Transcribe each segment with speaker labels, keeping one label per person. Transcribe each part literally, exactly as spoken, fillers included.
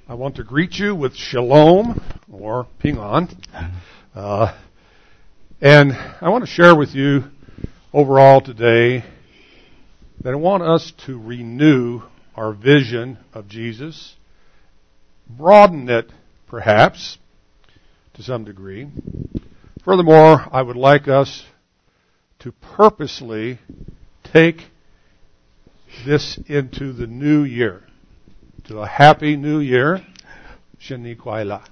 Speaker 1: I want to greet you with shalom, or ping on. Uh, and I want to share with you overall today that I want us to renew our vision of Jesus, broaden it perhaps to some degree. Furthermore, I would like us to purposely take this into the new year, to a happy new year. 新年快乐。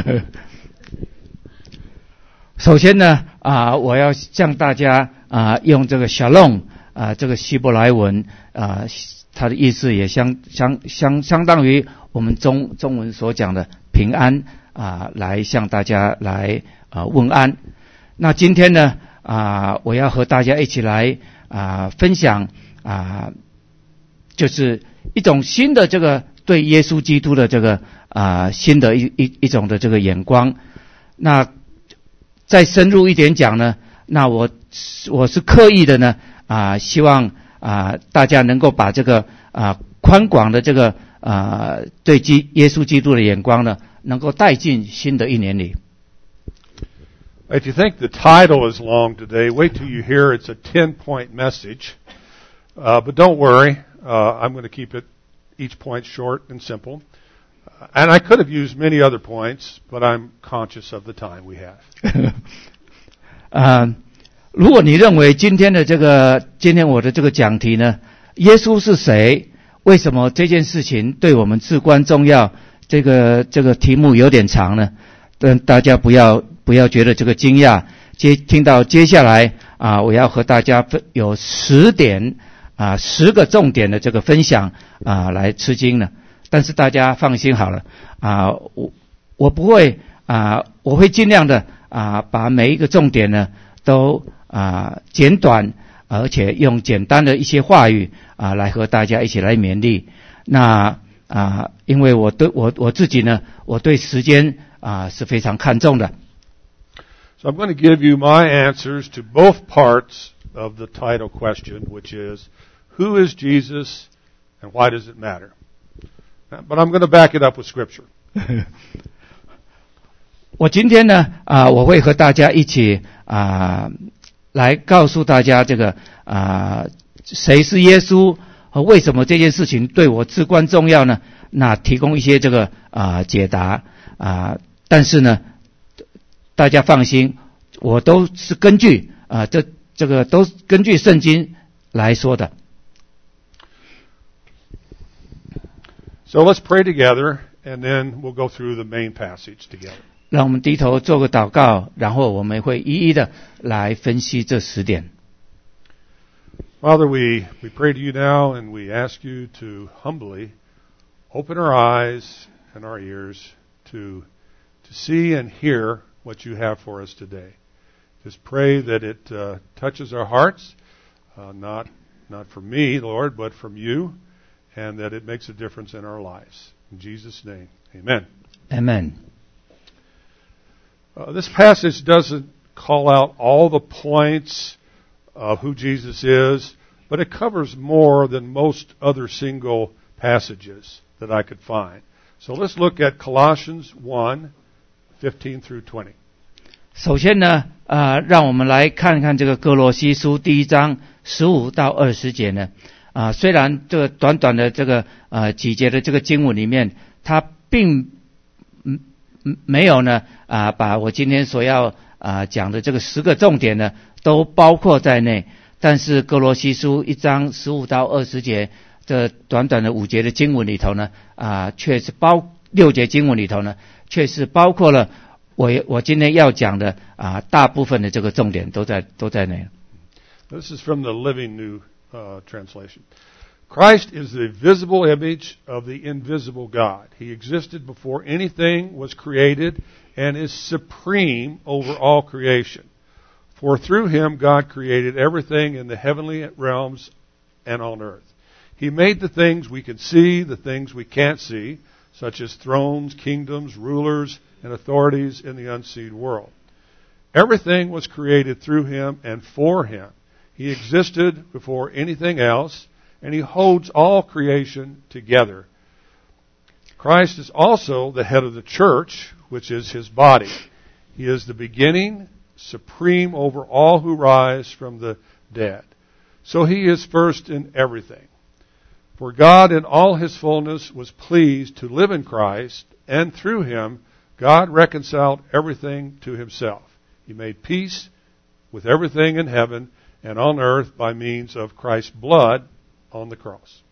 Speaker 2: 首先呢，啊、呃，我要向大家啊、呃、用这个 shalom 啊、呃、这个希伯来文啊、呃，它的意思也相相相相当于我们中中文所讲的平安啊、呃，来向大家来啊、呃、问安。那今天呢啊、呃，我要和大家一起来啊、呃、分享啊、呃，就是一种新的这个对耶稣基督的这个啊、呃、新的一一一种的这个眼光。那再深入一点讲呢，那我我是刻意的呢啊、呃，希望啊、呃、大家能够把这个啊、呃、宽广的这个啊、呃、对基耶稣基督的眼光呢，能够带进新的一年里。
Speaker 1: If you think the title is long today, wait till you hear it's a ten-point message. Uh, but don't worry, uh, I'm going to keep it each point short and simple. Uh, and I could have used many other points, but I'm conscious of the time we have.
Speaker 2: 呃，如果你认为今天的这个今天我的这个讲题呢，耶稣是谁？为什么这件事情对我们至关重要？这个这个题目有点长呢，但大家不要不要觉得这个惊讶。接听到接下来啊，我要和大家分有十点啊十个重点的这个分享啊来吃惊呢。但是大家放心好了啊，我我不会啊，我会尽量的啊把每一个重点呢都啊简短，而且用简单的一些话语啊来和大家一起来勉励。那啊，因为我对我我自己呢，我对时间啊是非常看重的。
Speaker 1: So I'm going to give you my answers to both parts of the title question, which is, who is Jesus and why does it matter? But I'm going to back it up with Scripture.
Speaker 2: 我今天呢，啊、呃，我会和大家一起啊、呃，来告诉大家这个啊、呃，谁是耶稣和为什么这件事情对我至关重要呢？那提供一些这个啊、呃、解答啊、呃，但是呢，大家放心，我都是根据啊、呃、这这个都是根据圣经来说的。
Speaker 1: So let's pray together, and then we'll go through the main passage together.
Speaker 2: 让我们低头做个祷告，然后我们会一一的来分析这十点。
Speaker 1: Father, we, we pray to you now, and we ask you to humbly open our eyes and our ears to, to see and hear what you have for us today. Just pray that it uh, touches our hearts, uh, not, not from me, Lord, but from you, and that it makes a difference in our lives. In Jesus' name, amen.
Speaker 2: Amen.
Speaker 1: Uh, this passage doesn't call out all the points of who Jesus is, but it covers more than most other single passages that I could find. So let's look at Colossians one, fifteen through twenty.
Speaker 2: 首先呢，呃，让我们来看看这个歌罗西书第一章十五到二十节呢。啊、呃，虽然这个短短的这个呃几节的这个经文里面，它并嗯没有呢啊、呃，把我今天所要啊、呃、讲的这个十个重点呢都包括在内。但是歌罗西书一章十五到二十节这短短的五节的经文里头呢啊、呃，却是包六节经文里头呢，却是包括了我我今天要讲的啊、呃、大部分的这个重点都在都在内。
Speaker 1: This is from the Living New Uh, translation. Christ is the visible image of the invisible God. He existed before anything was created and is supreme over all creation. For through him God created everything in the heavenly realms and on earth. He made the things we can see, the things we can't see, such as thrones, kingdoms, rulers, and authorities in the unseen world. Everything was created through him and for him. He existed before anything else, and he holds all creation together. Christ is also the head of the church, which is his body. He is the beginning, supreme over all who rise from the dead. So he is first in everything. For God in all his fullness was pleased to live in Christ, and through him God reconciled everything to himself. He made peace with everything in heaven and on earth by means of Christ's blood on the cross.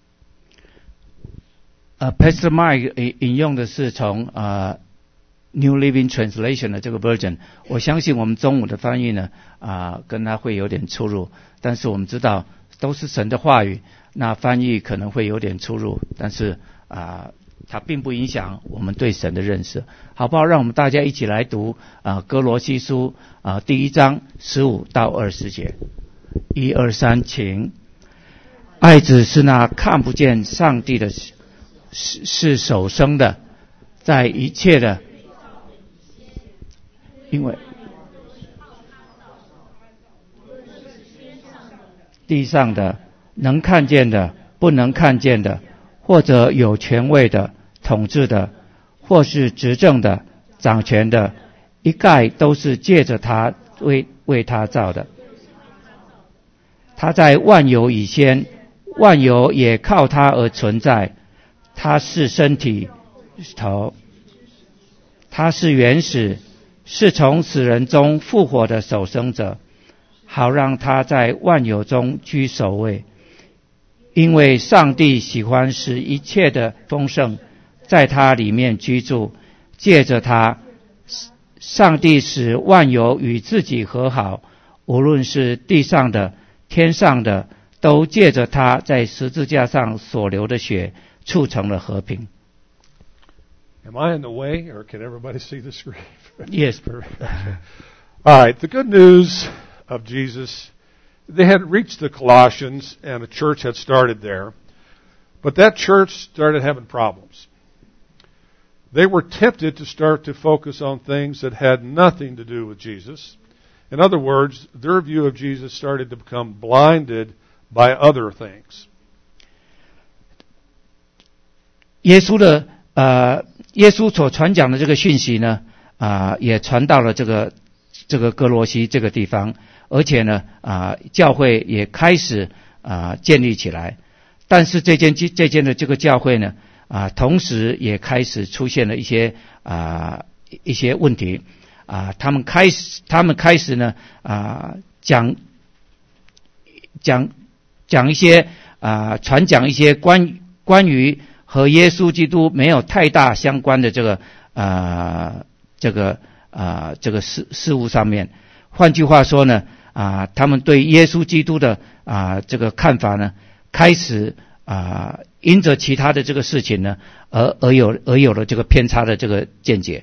Speaker 2: 呃、uh, Pastor Mike 引引用的是从呃、uh, New Living Translation 的这个 version， 我相信我们中午的翻译呢啊、呃、跟它会有点出入，但是我们知道都是神的话语，那翻译可能会有点出入，但是啊、呃、它并不影响我们对神的认识，好不好？让我们大家一起来读啊、呃、哥罗西书啊、呃、第一章十五到二十节，一二三，请。爱子是那看不见上帝的，是是首生的，在一切的，因为地上的、能看见的、不能看见的，或者有权位的、统治的，或是执政的、掌权的，一概都是借着他为为他造的。他在万有以先，万有也靠他而存在。他是身体头，他是原始，是从死人中复活的首生者，好让他在万有中居首位。因为上帝喜欢使一切的丰盛在他里面居住，借着他，上帝使万有与自己和好，无论是地上的、天上的，都借着他在十字架上所流的血促成了和平。
Speaker 1: Am I in the way, or can everybody see the screen?
Speaker 2: Yes.
Speaker 1: All right, the good news of Jesus, they had reached the Colossians, and a church had started there, but that church started having problems. They were tempted to start to focus on things that had nothing to do with Jesus. In other words, their view of Jesus started to become blinded by other things.
Speaker 2: 耶稣的呃，耶稣所传讲的这个讯息呢，啊、呃，也传到了这个这个哥罗西这个地方，而且呢，啊、呃，教会也开始啊、呃、建立起来。但是这间这间的这个教会呢，啊、呃，同时也开始出现了一些啊、呃、一些问题啊、呃，他们开始他们开始呢啊、呃、讲讲讲一些啊、呃、传讲一些关关于和耶稣基督没有太大相关的这个啊、呃、这个啊、呃、这个事事物上面，换句话说呢啊、呃、他们对耶稣基督的啊、呃、这个看法呢，开始啊、呃、因着其他的这个事情呢，而而有而有了这个偏差的这个见解。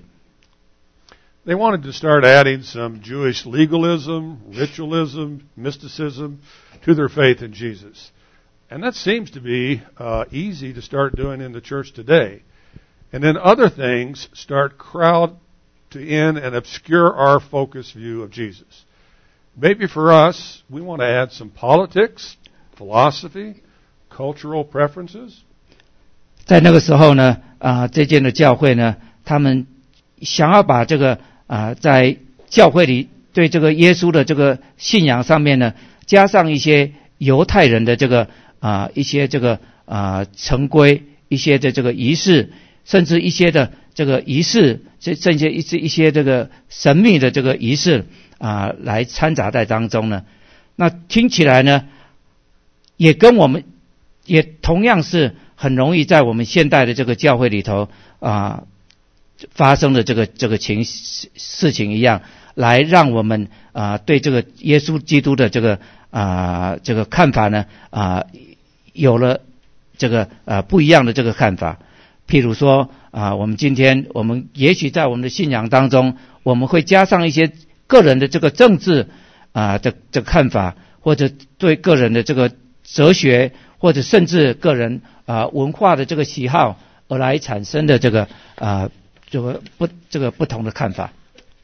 Speaker 1: They wanted to start adding some Jewish legalism, ritualism, mysticism to their faith in Jesus. And that seems to be uh, easy to start doing in the church today. And then other things start crowd to in and obscure our focused view of Jesus. Maybe for us, we want to add some politics, philosophy, cultural preferences.
Speaker 2: 在那个时候呢，啊、呃，这间的教会呢，他们想要把这个啊、呃，在教会里对这个耶稣的这个信仰上面呢，加上一些犹太人的这个啊、呃、一些这个啊、呃、成规，一些的这个仪式，甚至一些的这个仪式，这甚至一些一些这个神秘的这个仪式啊、呃，来掺杂在当中呢。那听起来呢，也跟我们也同样是很容易在我们现代的这个教会里头啊、呃、发生的这个这个情事情一样，来让我们啊、呃、对这个耶稣基督的这个啊、呃、这个看法呢啊、呃、有了这个呃不一样的这个看法。譬如说啊、呃，我们今天我们也许在我们的信仰当中，我们会加上一些个人的这个政治啊、呃、的这个看法，或者对个人的这个哲学，或者甚至个人啊、呃、文化的这个喜好而来产生的这个啊、呃、这个不这个不同的看法。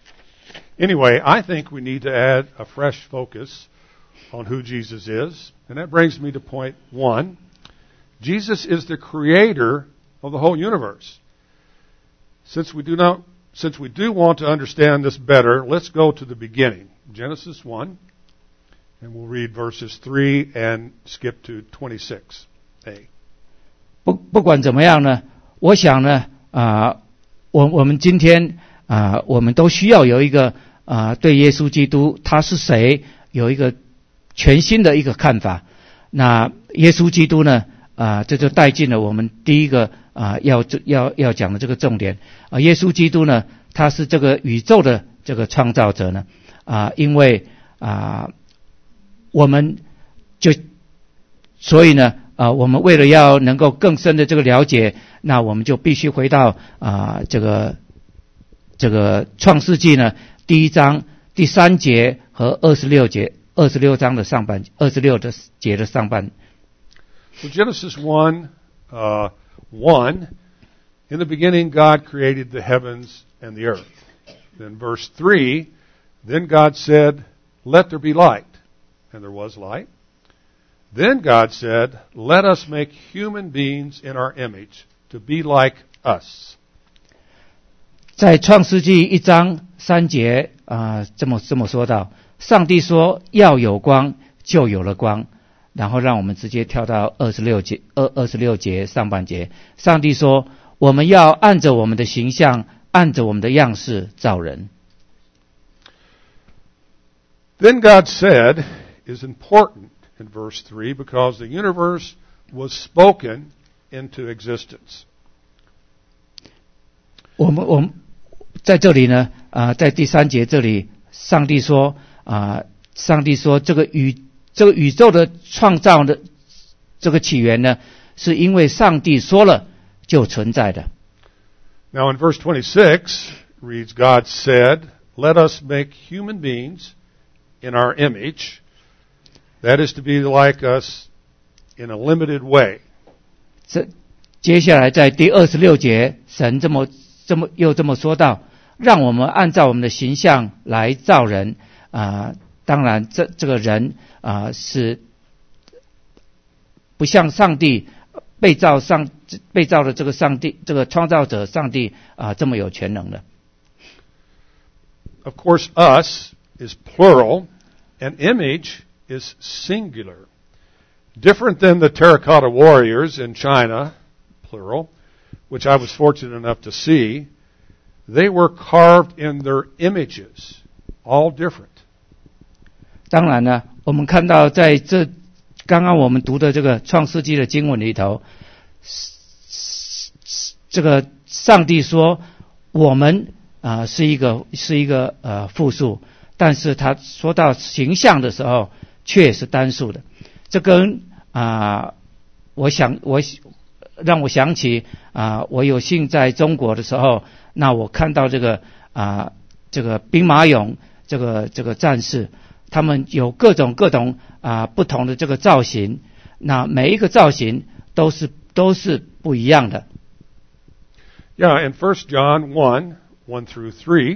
Speaker 1: Anyway, I think we need to add a fresh focus on who Jesus is, and that brings me to point one. Jesus is the creator of the whole universe. Since we do not, since we do want to understand this better, let's go to the beginning. Genesis one, and we'll read verses three and skip to twenty-six A.
Speaker 2: 不不管怎么样呢，我想呢，啊、呃，我我们今天啊、呃，我们都需要有一个啊、呃，对耶稣基督他是谁有一个全新的一个看法。那耶稣基督呢，啊、呃，这就带进了我们第一个啊、呃、要要要讲的这个重点啊、呃。耶稣基督呢，他是这个宇宙的这个创造者呢，啊、呃，因为啊、呃，我们就所以呢。啊、呃，我们为了要能够更深的这个了解，那我们就必须回到啊、呃、这个这个创世纪呢第一章第三节和二十六节，二十六章的上半，二十六的节的上半。
Speaker 1: So Genesis one, uh, one, in the beginning God created the heavens and the earth. Then verse three, then God said, "Let there be light," and there was light. Then God said, "Let us make human beings in our image, to be like us."
Speaker 2: 在创世纪一章三节啊、呃，这么这么说到，上帝说要有光，就有了光。然后让我们直接跳到二十六节，二二十六节上半节，上帝说我们要按着我们的形象，按着我们的样式造人。
Speaker 1: Then God said is important.In verse three, because the universe was spoken into existence.
Speaker 2: 我们我们在这里呢，啊、呃，在第三节这里，上帝说啊、呃，上帝说这个宇这个宇宙的创造的这个起源呢，是因为上帝说了就存在的。
Speaker 1: Now in verse twenty-six reads, God said, "Let us make human beings in our image."That is to be like us in a limited way.
Speaker 2: 这接下来在第二十六节，神这么这么又这么说到，让我们按照我们的形象来造人啊、呃。当然，这这个人啊、呃、是不像上帝被造上被造的这个上帝这个创造者上帝啊、呃、这么有全能的。
Speaker 1: Of course, us is plural, and image.is singular. Different than the terracotta warriors in China, plural, which I was fortunate enough to see. They were carved in their images, all different.
Speaker 2: 当然呢，我们看到在这刚刚我们读的这个创世纪的经文里头，这个上帝说我们啊、呃、是一个是一个呃复数，但是他说到形象的时候却是单数的。这跟啊、呃，我想我让我想起啊、呃，我有幸在中国的时候，那我看到这个啊、呃、这个兵马俑这个这个战士，他们有各种各种啊、呃、不同的这个造型，那每一个造型都是都是不一样的。
Speaker 1: Yeah, in First John one, one through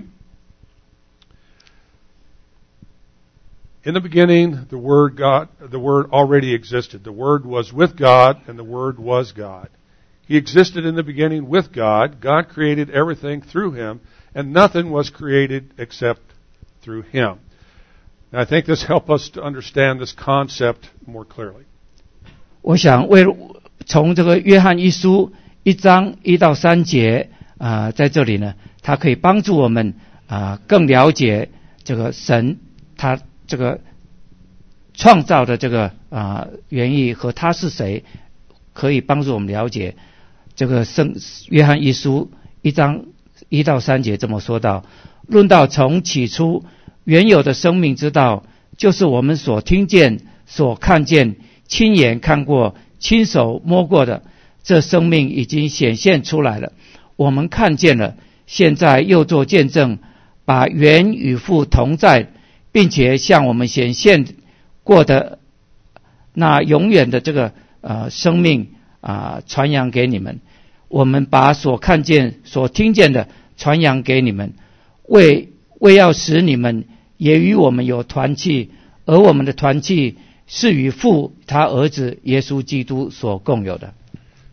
Speaker 1: three.In the beginning, the Word God, the Word already existed. The Word was with God, and the Word was God. He existed in the beginning with God. God created everything through Him, and nothing was created except through Him. And I think this helps us to understand this concept more clearly.
Speaker 2: 我想为从这个约翰一书一章一到三节啊、呃，在这里呢，它可以帮助我们啊、呃、更了解这个神他。这个创造的这个啊、呃、原意和他是谁，可以帮助我们了解这个圣约翰一书一章一到三节这么说道：论到从起初原有的生命之道，就是我们所听见、所看见、亲眼看过、亲手摸过的，这生命已经显现出来了。我们看见了，现在又做见证，把原与父同在。并且向我们显现过的那永远的这个呃生命啊、呃、传扬给你们。我们把所看见、所听见的传扬给你们，为为要使你们也与我们有团契，而我们的团契是与父他儿子耶稣基督所共有的。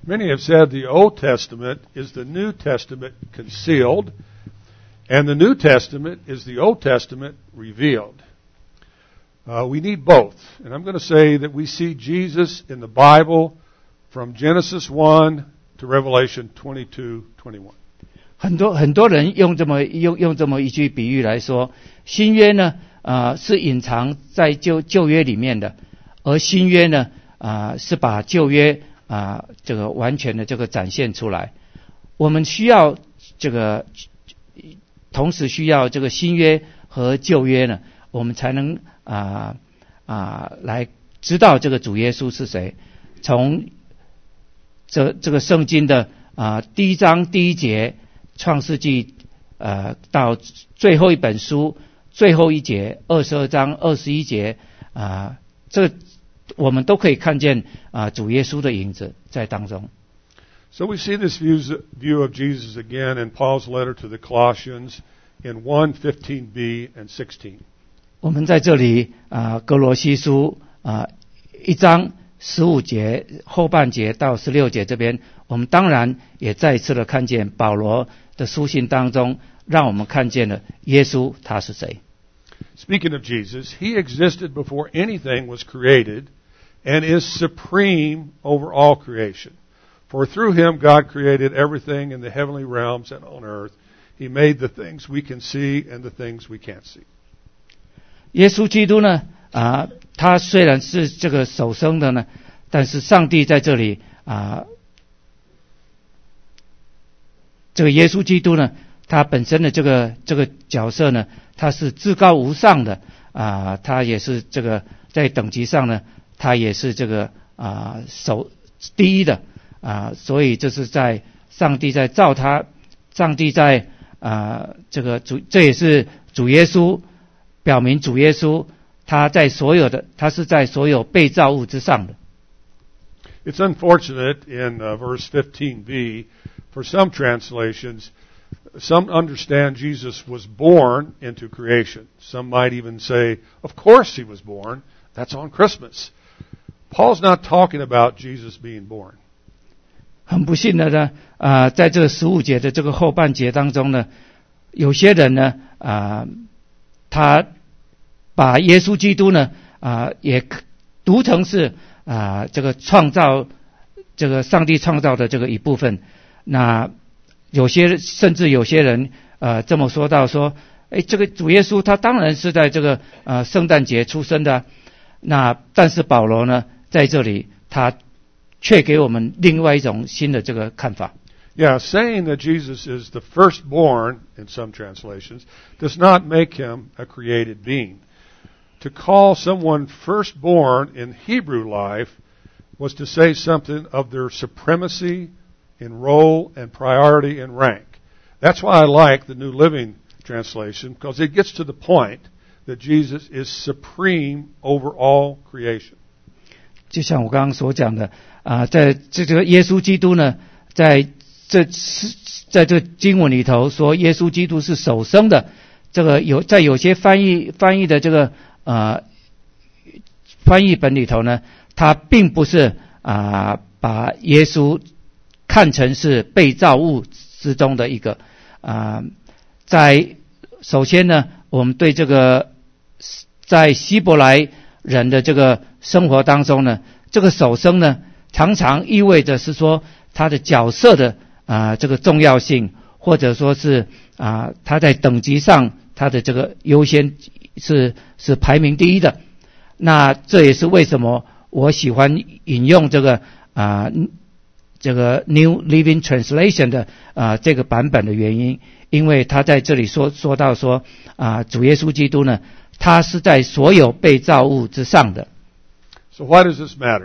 Speaker 1: Many have said the Old Testament is the New Testament concealed, and the New Testament is the Old Testament revealed. Uh, we need both. And I'm going to say that we see Jesus in the Bible from Genesis one to Revelation twenty-two twenty-one.
Speaker 2: 很多很多人用这么用用这么一句比喻来说，新约呢，啊、呃、是隐藏在旧旧约里面的，而新约呢，啊、呃、是把旧约啊、呃、这个完全的这个展现出来。我们需要这个，同时需要这个新约和旧约呢，我们才能啊啊、呃呃、来知道这个主耶稣是谁。从这这个圣经的啊、呃、第一章第一节创世纪呃到最后一本书最后一节二十二章二十一节啊、呃，这个我们都可以看见啊、呃、主耶稣的影子在当中。
Speaker 1: So we see this view of Jesus again in Paul's letter to the Colossians in one fifteen b and sixteen.
Speaker 2: 我们在这里啊、呃、哥罗西书啊、呃、一章十五节后半节到十六节这边，我们当然也再一次的看见保罗的书信当中，让我们看见了耶稣他是谁。
Speaker 1: Speaking of Jesus, he existed before anything was created and is supreme over all creation. For through him God created everything in the heavenly realms and on earth. He made the things we can see and the things we can't see.
Speaker 2: 耶稣基督呢啊，他虽然是这个首生的呢，但是上帝在这里啊，这个耶稣基督呢，他本身的这个这个角色呢，他是至高无上的啊，他也是这个在等级上呢，他也是这个啊首第一的啊，所以这是在上帝在造他，上帝在啊这个主，这也是主耶稣表明主耶稣。他在所有的，他是在所有被造物之上的。
Speaker 1: It's unfortunate in uh, verse fifteen b, for some translations, some understand Jesus was born into creation. Some might even say, of course he was born. That's on Christmas. Paul's not talking about Jesus being born.
Speaker 2: 很不幸的呢，啊、呃，在这十五节的这个后半节当中呢，有些人呢，啊、呃，他把耶稣基督呢，啊、呃，也读成是啊、呃，这个创造，这个上帝创造的这个一部分。那有些甚至有些人呃这么说到说，哎，这个主耶稣他当然是在这个呃圣诞节出生的。那但是保罗呢，在这里他却给我们另外一种新的这个看法。
Speaker 1: Yeah, saying that Jesus is the firstborn in some translations does not make him a created being. To call someone firstborn in Hebrew life was to say something of their supremacy in role and priority and rank. That's why I like the New Living Translation, because it gets to the point that Jesus is supreme over all creation.
Speaker 2: 就像我刚刚所讲的啊、呃，在这个耶稣基督呢，在这在这经文里头说，耶稣基督是首生的。这个有在有些翻译翻译的这个呃翻译本里头呢，他并不是啊、呃、把耶稣看成是被造物之中的一个啊、呃。在首先呢，我们对这个在希伯来人的这个生活当中呢，这个首生呢，常常意味着是说他的角色的啊、呃、这个重要性，或者说是啊、呃、他在等级上他的这个优先是是排名第一的。那这也是为什么我喜欢引用这个啊、呃、这个 New Living Translation 的啊、呃、这个版本的原因，因为他在这里说说到说啊、呃、主耶稣基督呢，他是在所有被造物之上的。
Speaker 1: So why does this matter?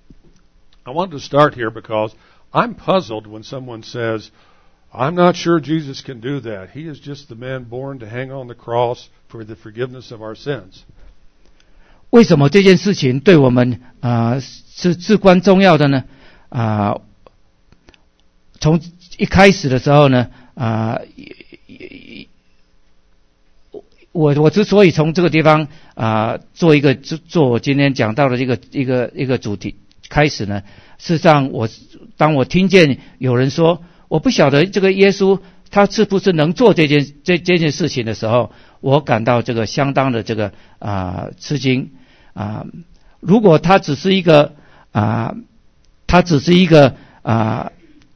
Speaker 1: I want to start here because I'm puzzled when someone says, I'm not sure Jesus can do that. He is just the man born to hang on the cross for the forgiveness of our sins.
Speaker 2: 为什么这件事情对我们啊、呃、是至关重要的呢？啊、呃，从一开始的时候呢，啊、呃，我我之所以从这个地方啊、呃、做一个做我今天讲到的一个一个一个主题开始呢， 事实上我当我听见有人说我不晓得这个耶稣他是不是能做这件这这件事情的时候，我感到这个相当的这个啊、呃、吃惊啊、呃。如果他只是一个啊、呃，他只是一个啊、呃、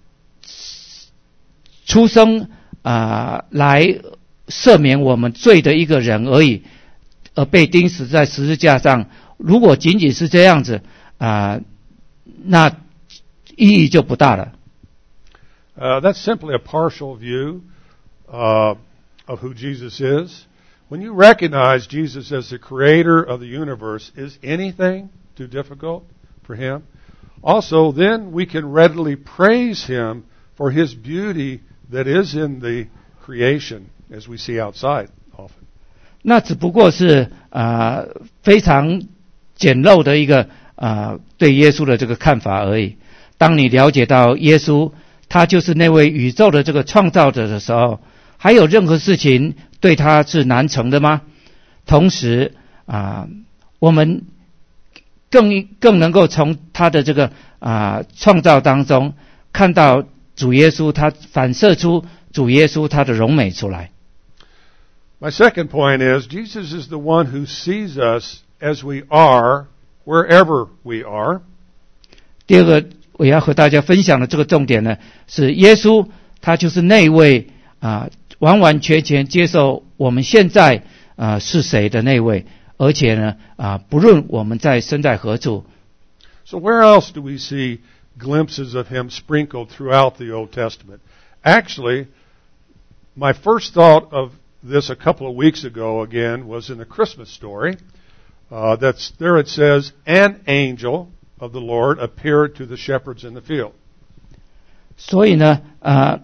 Speaker 2: 出生啊、呃、来赦免我们罪的一个人而已，而被钉死在十字架上，如果仅仅是这样子啊、呃，那意义就不大了。
Speaker 1: Uh, that's simply a partial view uh, of who Jesus is. When you recognize Jesus as the creator of the universe, is anything too difficult for him? Also, then we can readily praise him for his beauty that is in the creation as we see outside often.
Speaker 2: 那只不过是啊、呃、非常简陋的一个啊、呃、对耶稣的这个看法而已。当你了解到耶稣他就是那位宇宙的这个创造者的时候，还有任何事情对他是难成的吗？同时啊、呃，我们更更能够从他的这个啊、呃、创造当中看到主耶稣，他反射出主耶稣他的荣美出来。
Speaker 1: My second point is Jesus is the one who sees us as we are wherever we are.
Speaker 2: 第二个我要和大家分享的这个重点呢，是耶稣他就是那位啊、呃、完完全全接受我们现在啊、呃、是谁的那位，而且呢啊、呃、不论我们在身在何处。
Speaker 1: So where else do we see glimpses of him sprinkled throughout the Old Testament? Actually, my first thought of this a couple of weeks ago again was in the Christmas story. Uh, that's there it says, an angel of the Lord appeared to the shepherds in the field.
Speaker 2: 所以呢，啊、呃，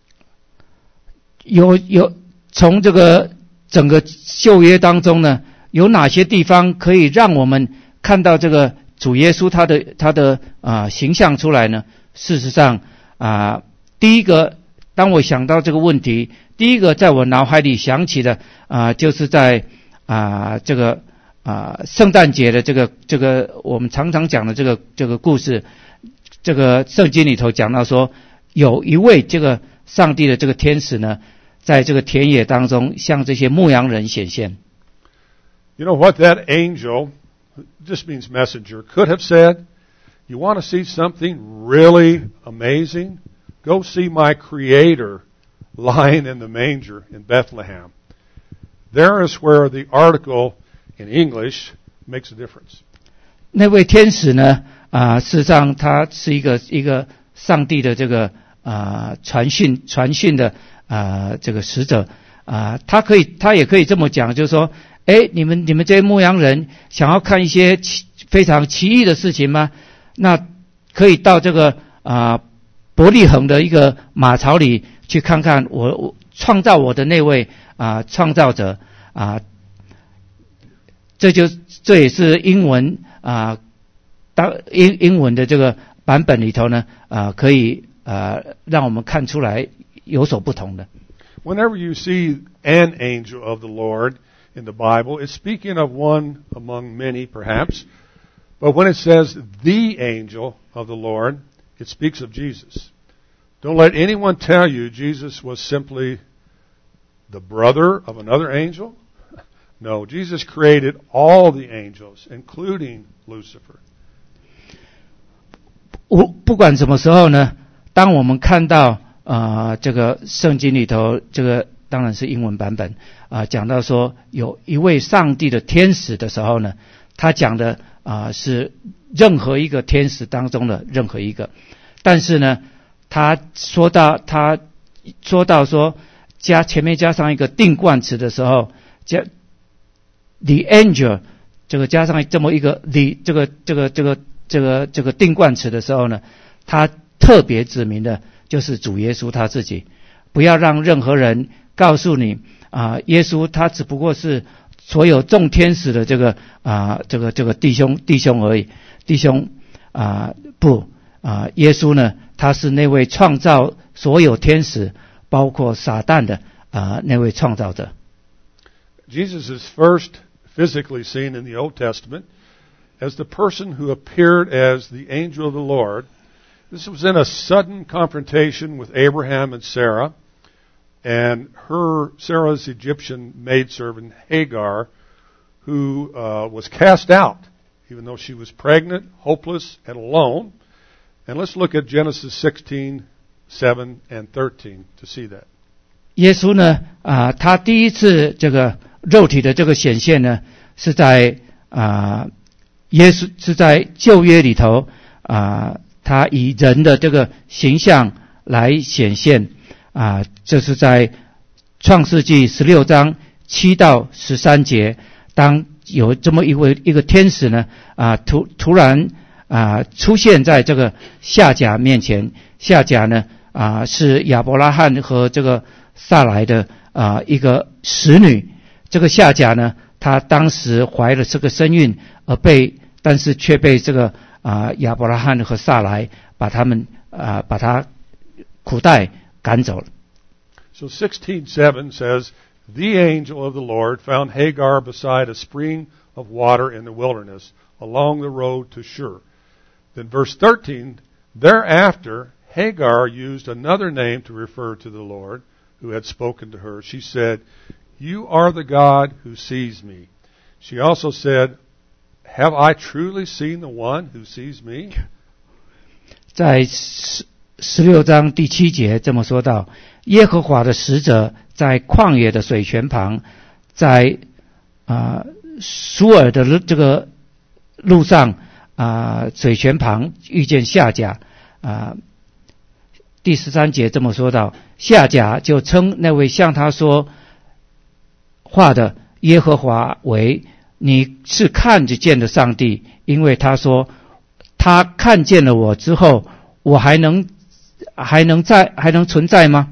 Speaker 2: 有有从这个整个旧约当中呢，有哪些地方可以让我们看到这个主耶稣他的他的啊、呃、形象出来呢？事实上啊、呃，第一个，当我想到这个问题，第一个在我脑海里想起的啊、呃，就是在啊、呃、这个。啊，圣诞节的这个这个我们常常讲的这个这个故事，这个圣经里头讲到说，有一位这个上帝的这个天使呢，在这个田野当中向这些牧羊人显现。
Speaker 1: You know what that angel, just means messenger, could have said? You want to see something really amazing? Go see my Creator lying in the manger in Bethlehem. There is where the article.In English, makes a difference.
Speaker 2: 那位天使呢？啊、呃，事实上他是一个一个上帝的这个啊、呃、传讯传讯的啊、呃、这个使者啊、呃，他可以他也可以这么讲，就是说，哎，你们你们这些牧羊人想要看一些奇非常奇异的事情吗？那可以到这个啊、呃、伯利恒的一个马槽里去看看我我创造我的那位啊、呃、创造者啊。呃这就这也是英文啊，当英英文的这个版本里头呢啊，可以啊让我们看出来有所不同的。
Speaker 1: Whenever you see an angel of the Lord in the Bible, it's speaking of one among many, perhaps. But when it says the angel of the Lord, it speaks of Jesus. Don't let anyone tell you Jesus was simply the brother of another angel.No, Jesus created all the angels, including Lucifer.
Speaker 2: 不管什么时候呢，当我们看到啊、呃、这个圣经里头，这个当然是英文版本啊、呃、讲到说有一位上帝的天使的时候呢，他讲的啊、呃、是任何一个天使当中的任何一个，但是呢，他说到他说到说加前面加上一个定冠词的时候，加The angel 这个加上这么一个 the 这个这个这个这个这个定冠词的时候呢，他特别指明的就是主耶稣他自己，不要让任何人告诉你啊、呃，耶稣他只不过是所有众天使的这个啊、呃、这个这个弟兄弟兄而已，弟兄啊、呃、不啊、呃，耶稣呢他是那位创造所有天使，包括撒旦的啊、呃、那位创造者。
Speaker 1: Jesus is first physically seen in the Old Testament as the person who appeared as the angel of the Lord. This was in a sudden confrontation with Abraham and Sarah, and her, Sarah's Egyptian maidservant Hagar, who uh, was cast out, even though she was pregnant, hopeless, and alone. And let's look at Genesis sixteen, seven and thirteen to see that.
Speaker 2: 耶稣呢，啊、呃，他第一次这个肉体的这个显现呢，是在啊、呃，耶稣是在旧约里头啊。呃他以人的这个形象来显现啊，这是在创世纪十六章七到十三节。当有这么一位一个天使呢啊，突突然啊出现在这个夏甲面前。夏甲呢啊是亚伯拉罕和这个撒来的啊一个使女。这个夏甲呢，她当时怀了这个身孕，而被但是却被这个。啊，亚伯拉罕和撒来把他们啊，把他苦待赶走了。
Speaker 1: So sixteen seven says, "The angel of the Lord found Hagar beside a spring of water in the wilderness, along the road to Shur." Then verse thirteen, thereafter Hagar used another name to refer to the Lord who had spoken to her. She said, "You are the God who sees me." She also said,Have I truly seen the one who sees me?
Speaker 2: 在十十六章第七节这么说道：耶和华的使者在旷野的水泉旁，在啊苏尔的这个路上啊水泉旁遇见夏甲啊。第十三节这么说道：夏甲就称那位向他说话的耶和华为。你是看得见的上帝，因为他说他看见了我之后，我还能还能在还能存在吗？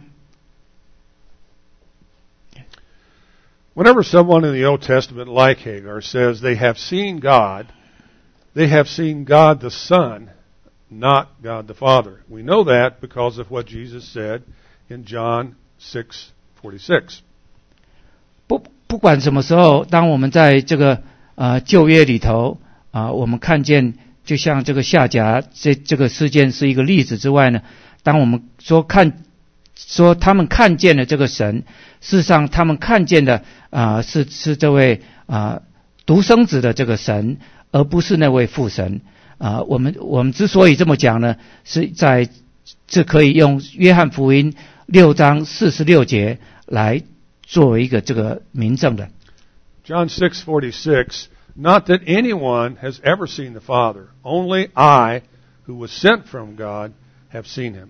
Speaker 1: Whenever someone in the Old Testament like Hagar says they have seen God, they have seen God the Son, not God the Father. We know that because of what Jesus said in John six forty-six.
Speaker 2: 不不管什么时候，当我们在这个呃旧约里头啊、呃，我们看见就像这个夏甲这这个事件是一个例子之外呢，当我们说看说他们看见了这个神，事实上他们看见的啊、呃、是是这位啊、呃、独生子的这个神，而不是那位父神啊、呃。我们我们之所以这么讲呢，是在这可以用约翰福音六章四十六节来。作为一个这个明证的
Speaker 1: John six forty-six, not that anyone has ever seen the Father, only I, who was sent from God, have seen him.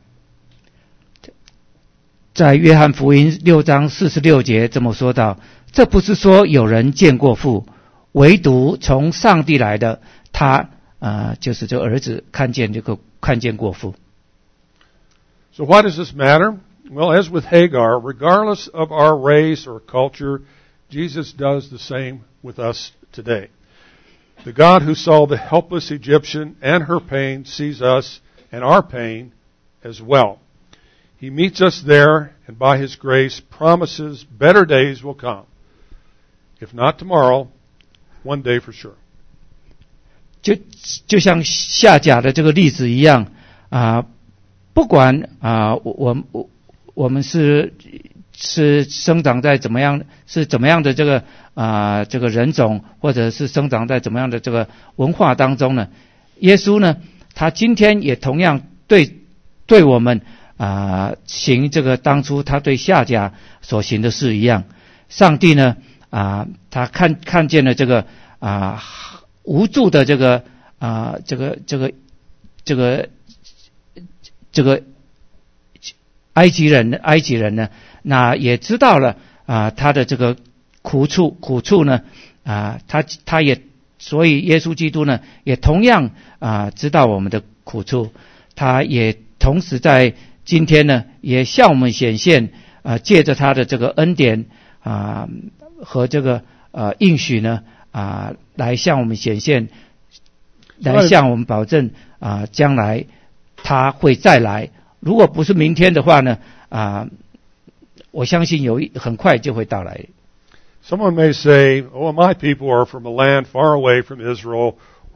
Speaker 2: 在约翰福音六章四十六节这么说到，这不是说有人见过父，唯独从上帝来的他啊、呃，就是这个儿子看见这个看见过父。
Speaker 1: So why does this matter? Well, as with Hagar, regardless of our race or culture, Jesus does the same with us today. The God who saw the helpless Egyptian and her pain sees us and our pain as well. He meets us there and by His grace promises better days will come. If not tomorrow, one day for sure.
Speaker 2: 就就像夏甲的这个例子一样啊、呃，不管啊、呃，我我。我们是是生长在怎么样是怎么样的这个啊、呃、这个人种，或者是生长在怎么样的这个文化当中呢？耶稣呢，他今天也同样对对我们啊、呃、行这个当初他对夏甲所行的事一样。上帝呢啊、呃、他看看见了这个啊、呃、无助的这个啊、呃、这个这个这个这个。埃及人，埃及人呢，那也知道了啊、呃，他的这个苦处，苦处呢，啊、呃，他他也，所以耶稣基督呢，也同样啊、呃、知道我们的苦处，他也同时在今天呢，也向我们显现啊、呃，借着他的这个恩典啊、呃、和这个呃应许呢啊、呃，来向我们显现，来向我们保证啊、呃，将来他会再来。如果不是明天的话呢，啊、呃，我相信有一很快就会到来。
Speaker 1: Someone may say, "Oh, my people are from a land far away from Israel,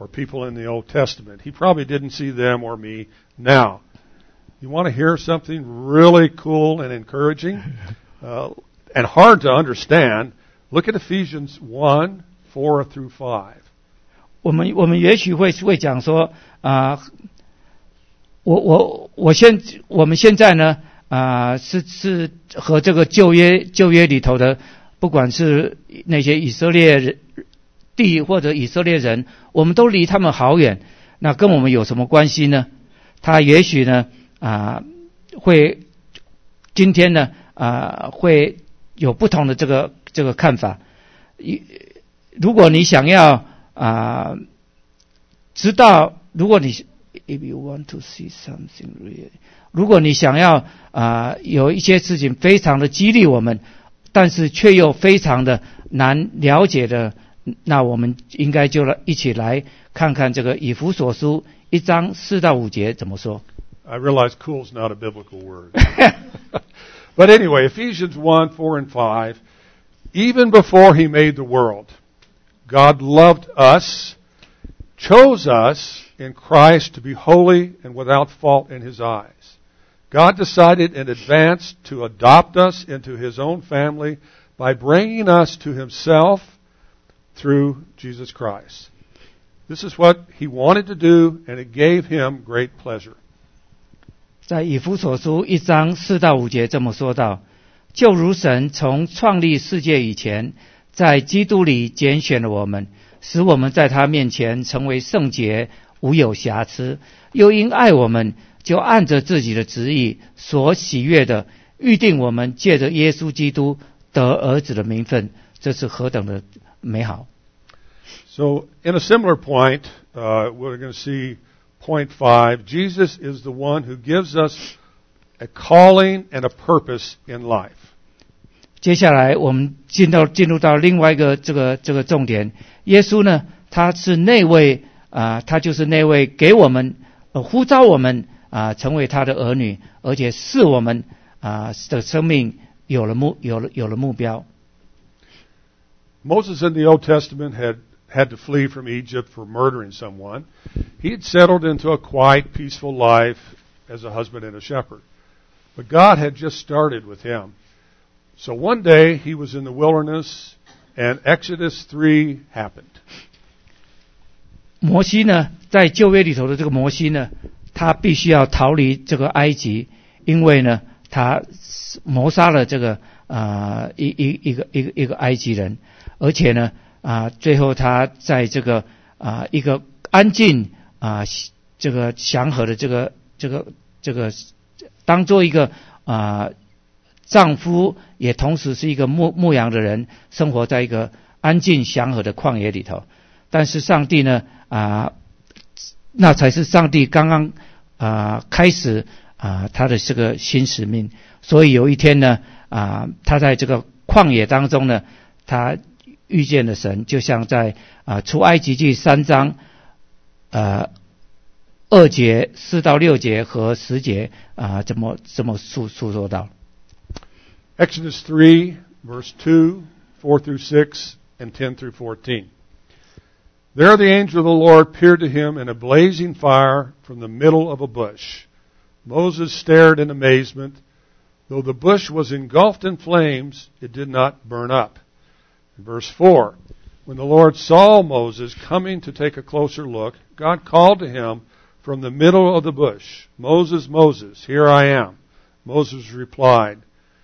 Speaker 1: or people in the Old Testament. He probably didn't see them or me now. You want to hear something really cool and encouraging uh, and hard to understand? Look at Ephesians one, four through five.
Speaker 2: 我们我们也许会会讲说啊、呃，我我我现我们现在呢啊、呃、是是和这个旧约旧约里头的，不管是那些以色列人地或者以色列人，我们都离他们好远，那跟我们有什么关系呢？他也许呢啊、呃、会今天呢啊、呃、会有不同的这个这个看法。如果你想要啊、呃，知道，如果你 if you want to see something real， 如果你想要啊、呃、有一些事情非常的激励我们，但是却又非常的难了解的，那我们应该就来一起来看看这个以弗所书一章四到五节怎么说。
Speaker 1: I realize cool is not a biblical word. But anyway, Ephesians one, four and five, even before he made the world, God loved us, chose us in Christ to be holy and without fault in his eyes. God decided in advance to adopt us into his own family by bringing us to himself through Jesus Christ. This is what he wanted to do, and it gave him great pleasure.
Speaker 2: 在以弗所书一章四到五节这么说道：就如神从创立世界以前，在基督里拣选了我们，使我们在他面前成为圣洁，无有瑕疵，又因爱我们，就按着自己的旨意所喜悦的，预定我们借着耶稣基督得儿子的名分，这是何等的美好。
Speaker 1: So, in a similar point, uh, we're going to see point five, Jesus is the one who gives us a calling and a purpose in life.
Speaker 2: 接下来我们进到进入到另外一个这个这个重点，耶稣呢，他是那位啊、呃，他就是那位给我们、呃、呼召我们啊、呃、成为他的儿女，而且使我们啊、呃、的生命有了目有了有了目标。
Speaker 1: Moses in the Old Testament had had to flee from Egypt for murdering someone. He had settled into a quiet, peaceful life as a husband and a shepherd. But God had just started with him. So one day he was in the wilderness and Exodus three happened.
Speaker 2: 摩西呢，在旧约里头的这个摩西呢，他必须要逃离这个埃及，因为呢，他谋杀了这个啊、呃、一一一个一个一个埃及人，而且呢啊、呃，最后他在这个啊、呃、一个安静啊、呃、这个祥和的这个这个这个当做一个啊、呃、丈夫，也同时是一个牧牧羊的人，生活在一个安静祥和的旷野里头。但是上帝呢啊、呃，那才是上帝刚刚啊、呃、开始啊、呃、他的这个新使命。所以有一天呢啊、呃，他在这个旷野当中呢，他遇见了神，就像在啊、呃、出埃及记三章呃二节四到六节和十节啊、呃，怎么怎么述述说到。
Speaker 1: Exodus three, verse two, four through six, and ten through fourteen. There the angel of the Lord appeared to him in a blazing fire from the middle of a bush. Moses stared in amazement. Though the bush was engulfed in flames, it did not burn up. In verse four, when the Lord saw Moses coming to take a closer look, God called to him from the middle of the bush, Moses, Moses, here I am. Moses replied,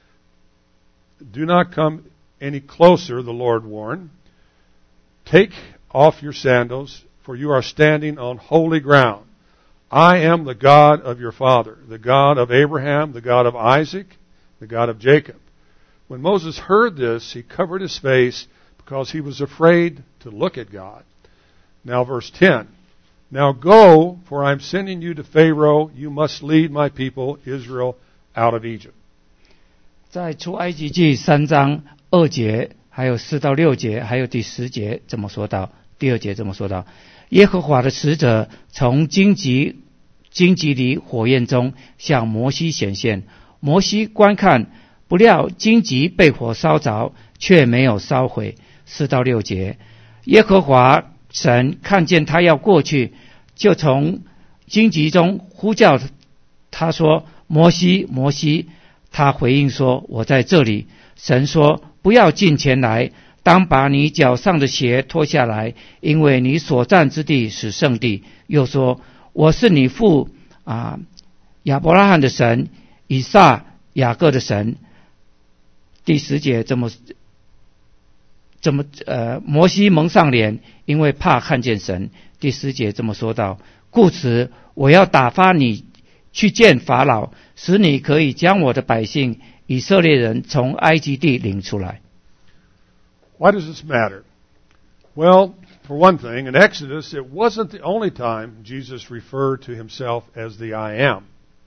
Speaker 1: Do not come any closer, the Lord warned. Take off your sandals, for you are standing on holy ground. I am the God of your father, the God of Abraham, the God of Isaac, the God of Jacob. When Moses heard this, he covered his face because he was afraid to look at God. Now verse ten. Now go, for I am sending you to Pharaoh. You must lead my people Israel out of Egypt.
Speaker 2: 在出埃及记三章二节，还有四到六节，还有第十节这么说到。第二节这么说到：耶和华的使者从荆棘荆棘里火焰中向摩西显现。摩西观看，不料荆棘被火烧着，却没有烧毁。四到六节，耶和华神看见他要过去，就从荆棘中呼叫他说：摩西，摩西。他回应说：我在这里。神说：不要近前来，当把你脚上的鞋脱下来，因为你所站之地是圣地。又说：我是你父啊亚伯拉罕的神，以撒雅各的神。第十节这么这么呃，摩西蒙上脸，因为怕看见神。第十节这么说道：故此我要打发你去见法老，使你可以将我的百姓以色列人从埃及地领出来。
Speaker 1: Why does this matter? Well, for one thing, in Exodus, it wasn't the only time Jesus referred to himself as the I am.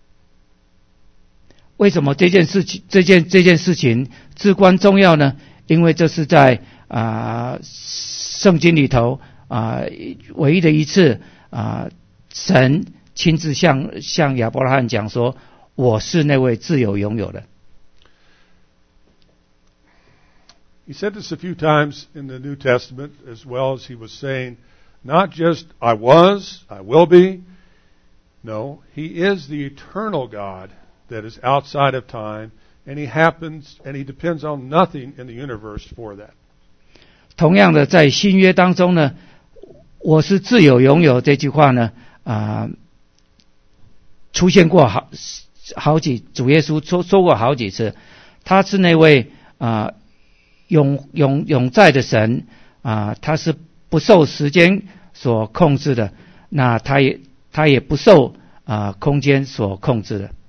Speaker 2: 为什么这件事情这件这件事情至关重要呢？因为这是在啊、呃、圣经里头啊、呃、唯一的一次啊、呃、神亲自向向亚伯拉罕讲说：我是那位自有拥有的。
Speaker 1: He said this a few times in the New Testament, as well as he was saying, not just I was, I will be. No, he is the eternal God that is outside of time, and he happens, and he depends on nothing in the universe for that.
Speaker 2: 同样的，在新约当中呢，我是自有拥有这句话呢，啊、呃，出现过好好几，主耶稣说说过好几次，他是那位啊。呃永永永在的神啊，他是不受时间所控制的，那他也他也不受啊空间所控制的。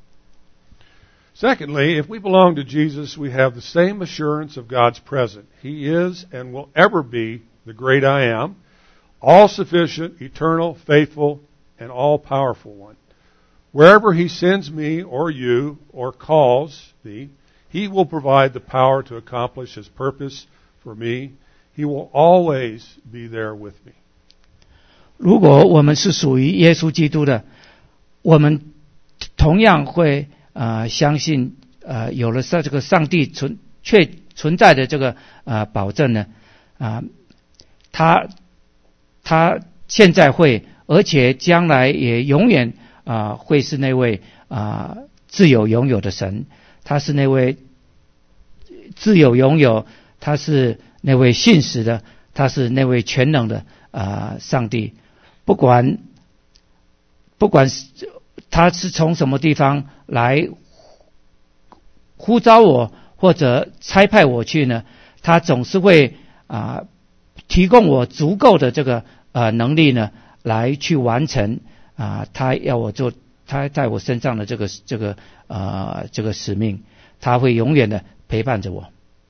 Speaker 1: Secondly, if we belong to Jesus, we have the same assurance of God's presence. He is and will ever be the great I am, all-sufficient, eternal, faithful, and all-powerful one. Wherever he sends me or you or calls thee, he will provide the power to accomplish his purpose for me. He will always be there with me.
Speaker 2: 如果我们是属于耶稣基督的，我们同样会呃相信呃有了这个上帝存确存在的这个呃保证呢啊、呃，他他现在会，而且将来也永远啊、呃、会是那位啊、呃、自有拥有的神。他是那位自有拥有，他是那位信实的，他是那位全能的啊、呃、上帝。不管不管他是从什么地方来呼召我或者差派我去呢，他总是会啊、呃、提供我足够的这个呃能力呢，来去完成啊、呃、他要我做。他在我身上的这个这个呃这个使命，他会永远的陪伴着我。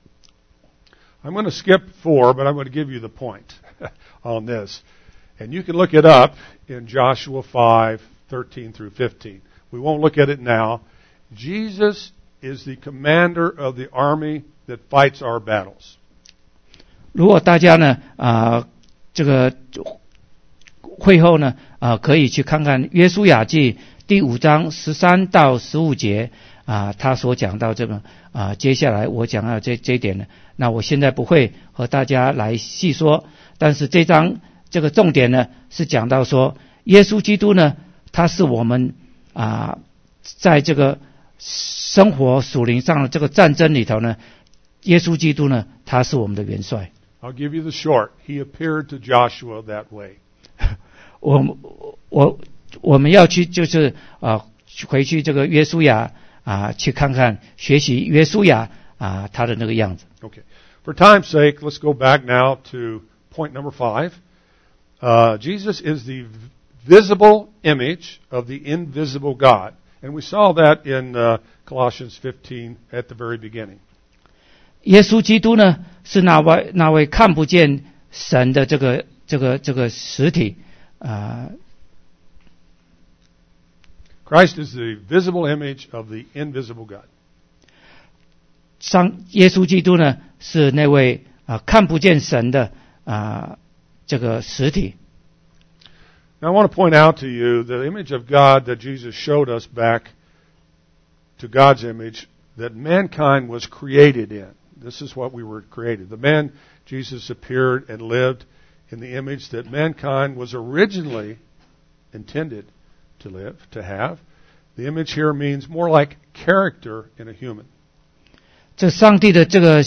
Speaker 1: I'm going to skip four, but I'm going to give you the point on this, and you can look it up in Joshua five thirteen through fifteen. We won't look at it now. Jesus is the commander of the army that fights our battles.
Speaker 2: 如果大家呢啊、呃、这个会后呢啊、呃、可以去看看约书亚记第五章十三到十五节啊、呃，他所讲到这个啊、呃，接下来我讲到这这一点呢，那我现在不会和大家来细说，但是这章这个重点呢是讲到说，耶稣基督呢，他是我们啊、呃，在这个生活属灵上的这个战争里头呢，耶稣基督呢，他是我们的元帅。
Speaker 1: I'll give you the short. He appeared to Joshua that way.
Speaker 2: 我我。我们要去就是啊、呃、回去这个约书亚啊、呃、去看看学习约书亚啊、呃、他的那个样子。
Speaker 1: Okay. For time's sake, let's go back now to point number five. Uh, Jesus is the visible image of the invisible God. And we saw that in uh, Colossians fifteen at the very beginning.
Speaker 2: 耶稣基督呢是那位那位看不见神的这个这个这个实体啊。呃
Speaker 1: Christ is the visible image of the invisible God.
Speaker 2: 上耶稣基督呢是那位啊、呃、看不见神的啊、呃、这个实体。
Speaker 1: Now I want to point out to you the image of God that Jesus showed us back to God's image that mankind was created in. This is what we were created. The man Jesus appeared and lived in the image that mankind was originally intended to live, to have. The image here means more like character in a human.
Speaker 2: 这上帝的这个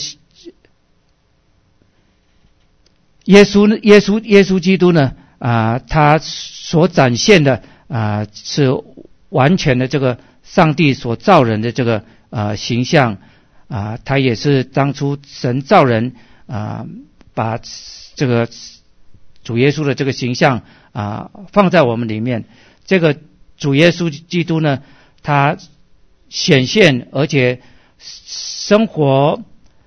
Speaker 2: 耶稣耶稣耶稣基督呢啊，他所展现的啊是完全的这个上帝所造人的这个啊形象啊，他也是当初神造人啊，把这个主耶稣的这个形象啊放在我们里面。这个主耶稣基督呢，他显现而且生活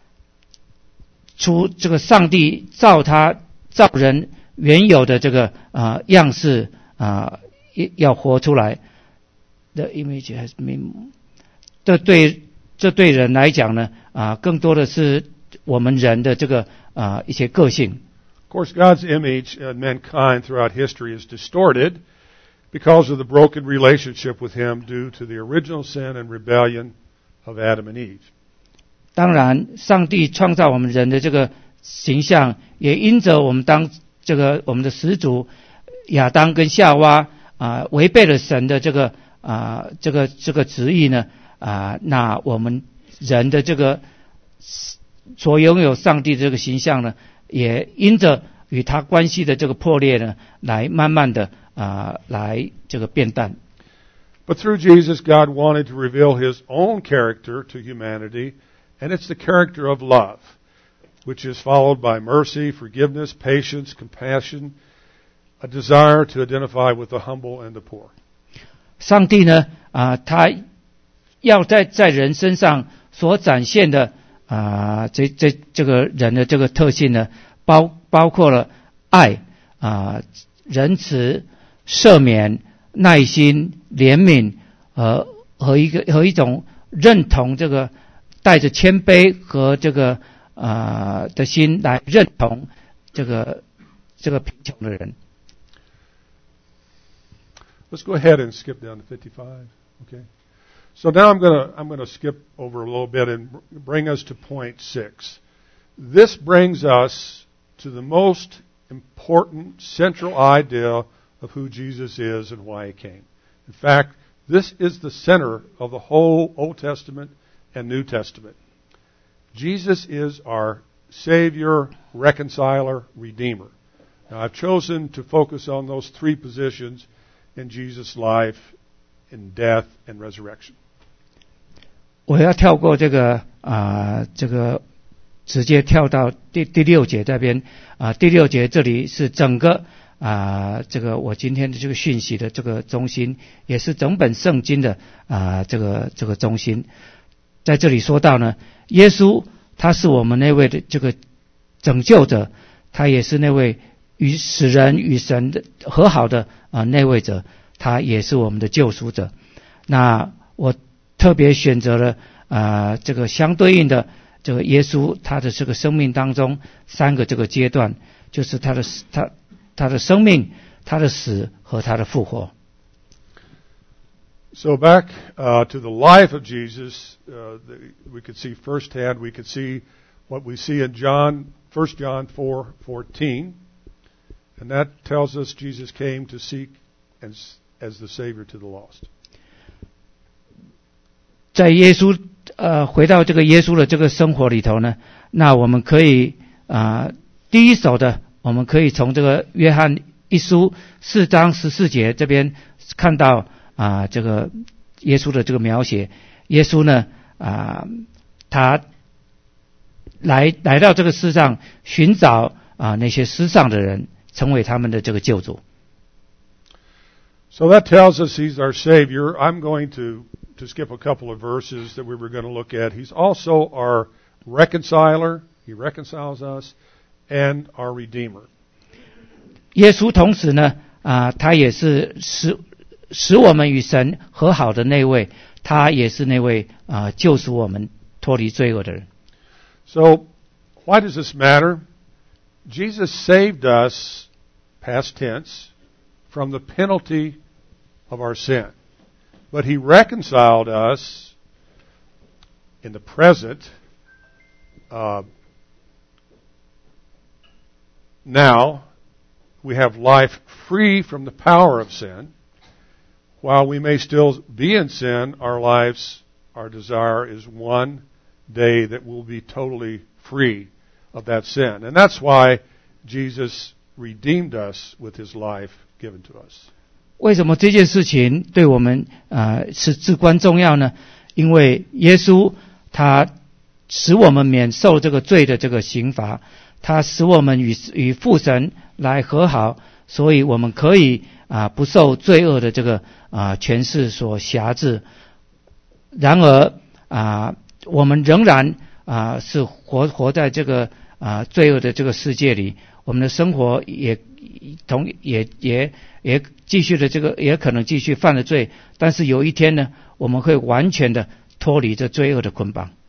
Speaker 2: 出这个上帝造他造人原有的这个啊、呃、样式啊、呃、要活出来。The image has been 这对这对人来讲呢啊、呃、更多的是我们人的这个啊、呃、一些个性。
Speaker 1: Of course, God's image in mankind throughout history is distorted because of the broken relationship with Him due to the original sin and rebellion of Adam and Eve.
Speaker 2: 当然，上帝创造我们人的这个形象，也因着我们当这个我们的始祖亚当跟夏娃啊、呃、违背了神的这个啊、呃、这个这个旨意呢啊、呃，那我们人的这个所拥有上帝的这个形象呢，也因着与他关系的这个破裂呢，来慢慢的啊、呃、来这个变淡。
Speaker 1: But through Jesus, God wanted to reveal His own character to humanity, and it's the character of love, which is followed by mercy, forgiveness, patience, compassion, a desire to identify with the humble and the poor.
Speaker 2: 上帝呢啊、呃，他要在在人身上所展现的啊、呃，这这这个人的这个特性呢，包包括了爱啊、呃、仁慈、赦免、耐心、怜悯和和一个和一种认同，这个带着谦卑和这个啊、呃、的心来认同这个这个贫穷的人。
Speaker 1: Let's go ahead and skip down to fifty-five. Okay. So now I'm going to I'm going to skip over a little bit and bring us to point six. This brings us to the most important central idea of who Jesus is and why He came. In fact, this is the center of the whole Old Testament and New Testament. Jesus is our Savior, Reconciler, Redeemer. Now, I've chosen to focus on those three positions in Jesus' life, in death, and resurrection.
Speaker 2: 我要跳过这个啊、呃，这个直接跳到第第六节这边啊、呃。第六节这里是整个啊、呃，这个我今天的这个讯息的这个中心，也是整本圣经的啊、呃、这个这个中心。在这里说到呢，耶稣他是我们那位的这个拯救者，他也是那位与使人与神的和好的啊、呃、那位者，他也是我们的救赎者。那我特别选择了啊、呃、这个相对应的这个耶稣他的这个生命当中三个这个阶段，就是他的他他的生命、他的死和他的复活。
Speaker 1: So back uh, to the life of Jesus, uh, the, we could see firsthand. We could see what we see in John, First John four fourteen, and that tells us Jesus came to seek as as the Savior to the lost.
Speaker 2: 在耶稣呃回到这个耶稣的这个生活里头呢，那我们可以啊、呃、第一手的，我们可以从这个约翰一书四章十四节这边看到。啊，这个耶稣的这个描写，耶稣呢啊，他来来到这个世上寻找啊那些失丧的人，成为他们的这个救主。
Speaker 1: So that tells us He's our Savior. I'm going to to skip a couple of verses that we were going to look at. He's also our reconciler. He reconciles us, and our Redeemer.
Speaker 2: 耶稣同时呢啊，他也是使使我们与神和好的那位，他也是那位啊、呃、救赎我们脱离罪恶的人。
Speaker 1: So, why does this matter? Jesus saved us, past tense, from the penalty of our sin. But He reconciled us in the present, uh, now, we have life free from the power of sin. While we may still be in sin, our lives, our desire is one day that we'll be totally free of that sin. And that's why Jesus redeemed us with his life given to us.
Speaker 2: 为什么这件事情对我们呃是至关重要呢？因为耶稣他使我们免受这个罪的这个刑罚，他使我们与与父神来和好，所以我们可以啊、呃、不受罪恶的这个啊、呃、权势所辖制。然而啊、呃、我们仍然啊、呃、是活活在这个啊、呃、罪恶的这个世界里，我们的生活也同也也也继续的这个也可能继续犯了罪，但是有一天呢，我们会完全的脱离这罪恶的捆绑。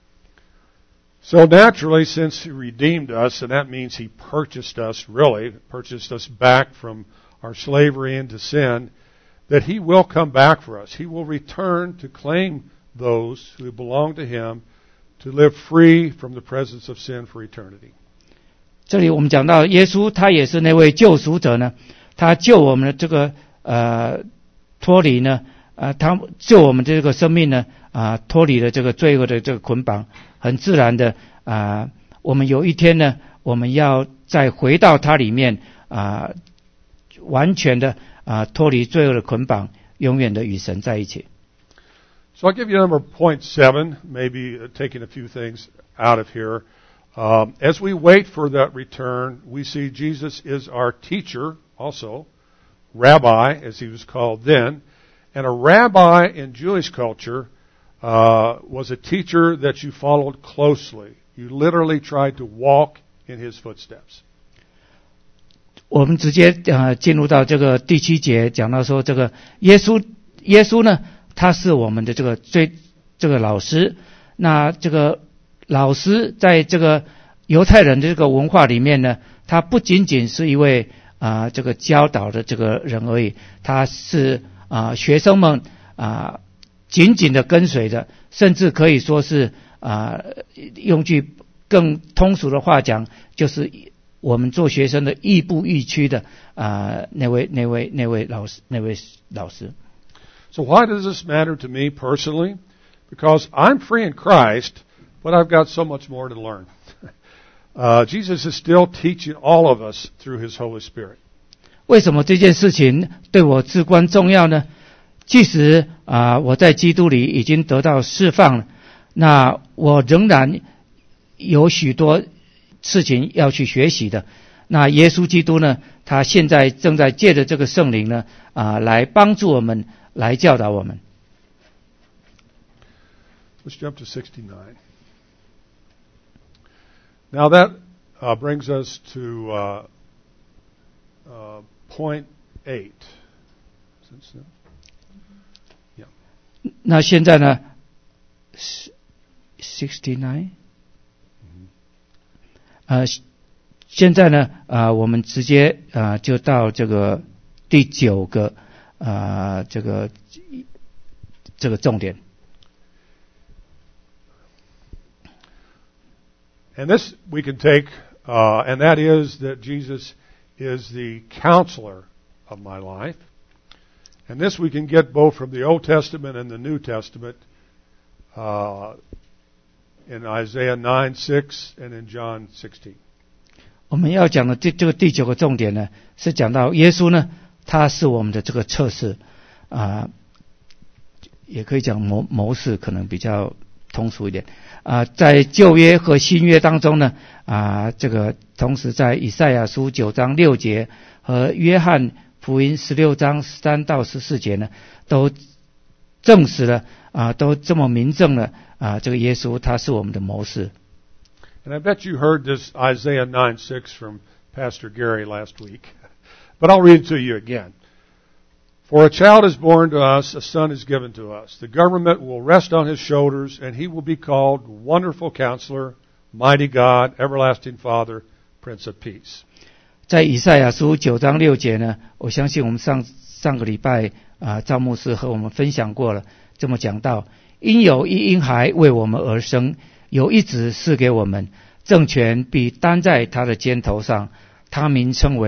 Speaker 1: So naturally, since he redeemed us, and that means he purchased us, really, purchased us back from our slavery into sin, that he will come back for us. He will return to claim those who belong to him to live free from the presence of sin for eternity.
Speaker 2: 这里我们讲到耶稣，他也是那位救赎者呢，他救我们的这个呃脱离呢，呃，他救我们这个生命呢啊、呃、脱离了这个罪恶的这个捆绑。很自然的啊、呃，我们有一天呢，我们要再回到它里面啊、呃，完全的啊、呃、脱离罪恶的捆绑，永远的与神在一起。
Speaker 1: So I'll give you number point seven, maybe taking a few things out of here. Um, as we wait for that return, we see Jesus is our teacher, also rabbi, as he was called then, and a rabbi in Jewish culture. Uh, was a teacher that you followed closely. You literally tried to walk in his footsteps.
Speaker 2: 我们直接呃进入到这个第七节，讲到说这个耶稣，耶稣呢，他是我们的这个最这个老师。那这个老师在这个犹太人的这个文化里面呢，他不仅仅是一位啊、呃、这个教导的这个人而已，他是啊、呃、学生们啊。呃紧紧的跟随着，甚至可以说是啊、呃，用句更通俗的话讲，就是我们做学生的亦步亦趋的啊、呃，那位那位那位老师那位老师。
Speaker 1: So why does this matter to me personally? Because I'm free in Christ, but I've got so much more to learn. uh, Jesus is still teaching all of us through His Holy Spirit.
Speaker 2: 为什么这件事情对我至关重要呢？即使啊、呃，我在基督里已经得到释放了，那我仍然有许多事情要去学习的。那耶稣基督呢，他现在正在借着这个圣灵呢，啊、呃，来帮助我们，来教导我们。
Speaker 1: Let's jump to sixty-nine. Now that uh, brings us to uh, uh, point eight. Since then.
Speaker 2: 那现在呢 ，sixty nine， 呃，现在呢，啊、呃，我们直接啊、呃、就到这个第九个啊、呃、这个这个重点。
Speaker 1: And this we can take, uh, and that is that Jesus is the counselor of my life. And this we can get both from the Old Testament and the New Testament, uh, in Isaiah nine six and in John sixteen.
Speaker 2: 我们要讲的这这个第九个重点呢，是讲到耶稣呢，他是我们的这个测试啊、呃，也可以讲谋谋士，可能比较通俗一点啊、呃。在旧约和新约当中呢，啊、呃，这个同时在以赛亚书九章六节和约翰福音十六章十三到十四节呢，都证实了啊、呃，都这么明证了啊、呃，这个耶稣他是我们的谋士。
Speaker 1: And I bet you heard this Isaiah nine six from Pastor Gary last week, but I'll read it to you again. For a child is born to us, a son is given to us. The government will rest on his shoulders, and he will be called Wonderful Counselor, Mighty God, Everlasting Father, Prince of Peace.
Speaker 2: 在以赛亚书九章六节呢，我相信我们上上个礼拜啊，赵牧师和我们分享过了，这么讲到，因有一婴孩为我们而生，有一子赐给我们，政权必担在他的肩头上，他名称为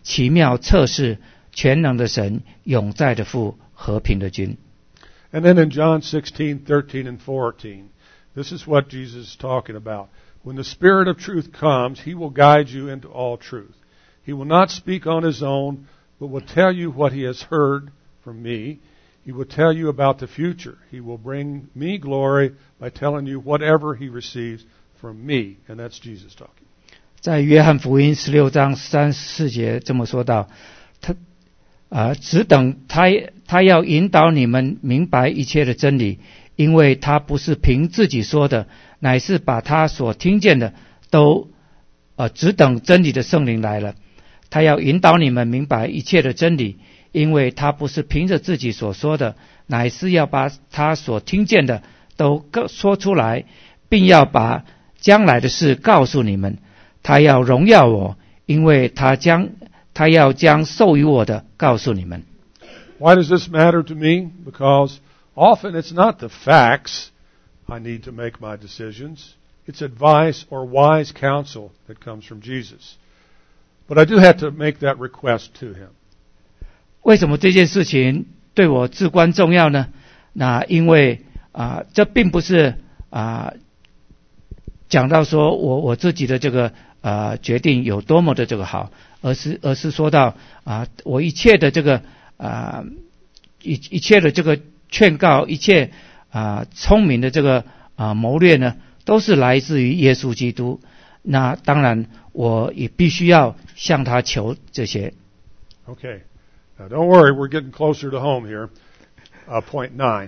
Speaker 2: 奇妙测试全能的神，永在的父，和平的君。
Speaker 1: And then in John sixteen, thirteen, and fourteen, this is what Jesus is talking about. When the Spirit of truth comes, He will guide you into all truth. He will not speak on His own, but will tell you what He has heard from me. He will tell you about the future. He will bring me glory by telling you whatever He receives from me. And that's Jesus talking.
Speaker 2: 在约翰福音十六章三十四节这么说道，他啊，只等他他要引导你们明白一切的真理，因为他不是凭自己说的，乃是把他所听见的都呃只等真理的圣灵来了。他要引导你们明白一切的真理，因为他不是凭着自己所说的，乃是要把他所听见的都说出来，并要把将来的事告诉你们。他要荣耀我，因为他将他要将授予我的告诉你们。
Speaker 1: Why does this matter to me? Because often it's not the facts I need to make my decisions. It's advice or wise counsel that comes from Jesus. But I do have to make that request to Him.
Speaker 2: 为什么这件事情对我至关重要呢？那因为啊、呃，这并不是啊、呃、讲到说我我自己的这个啊、呃、决定有多么的这个好，而是而是说到啊、呃、我一切的这个啊、呃、一一切的这个劝告，一切啊、呃、聪明的这个啊、呃、谋略呢，都是来自于耶稣基督。那当然，我也必须要向他求这些。
Speaker 1: Okay. Now, don't worry, we're getting closer to home here. Uh, point nine.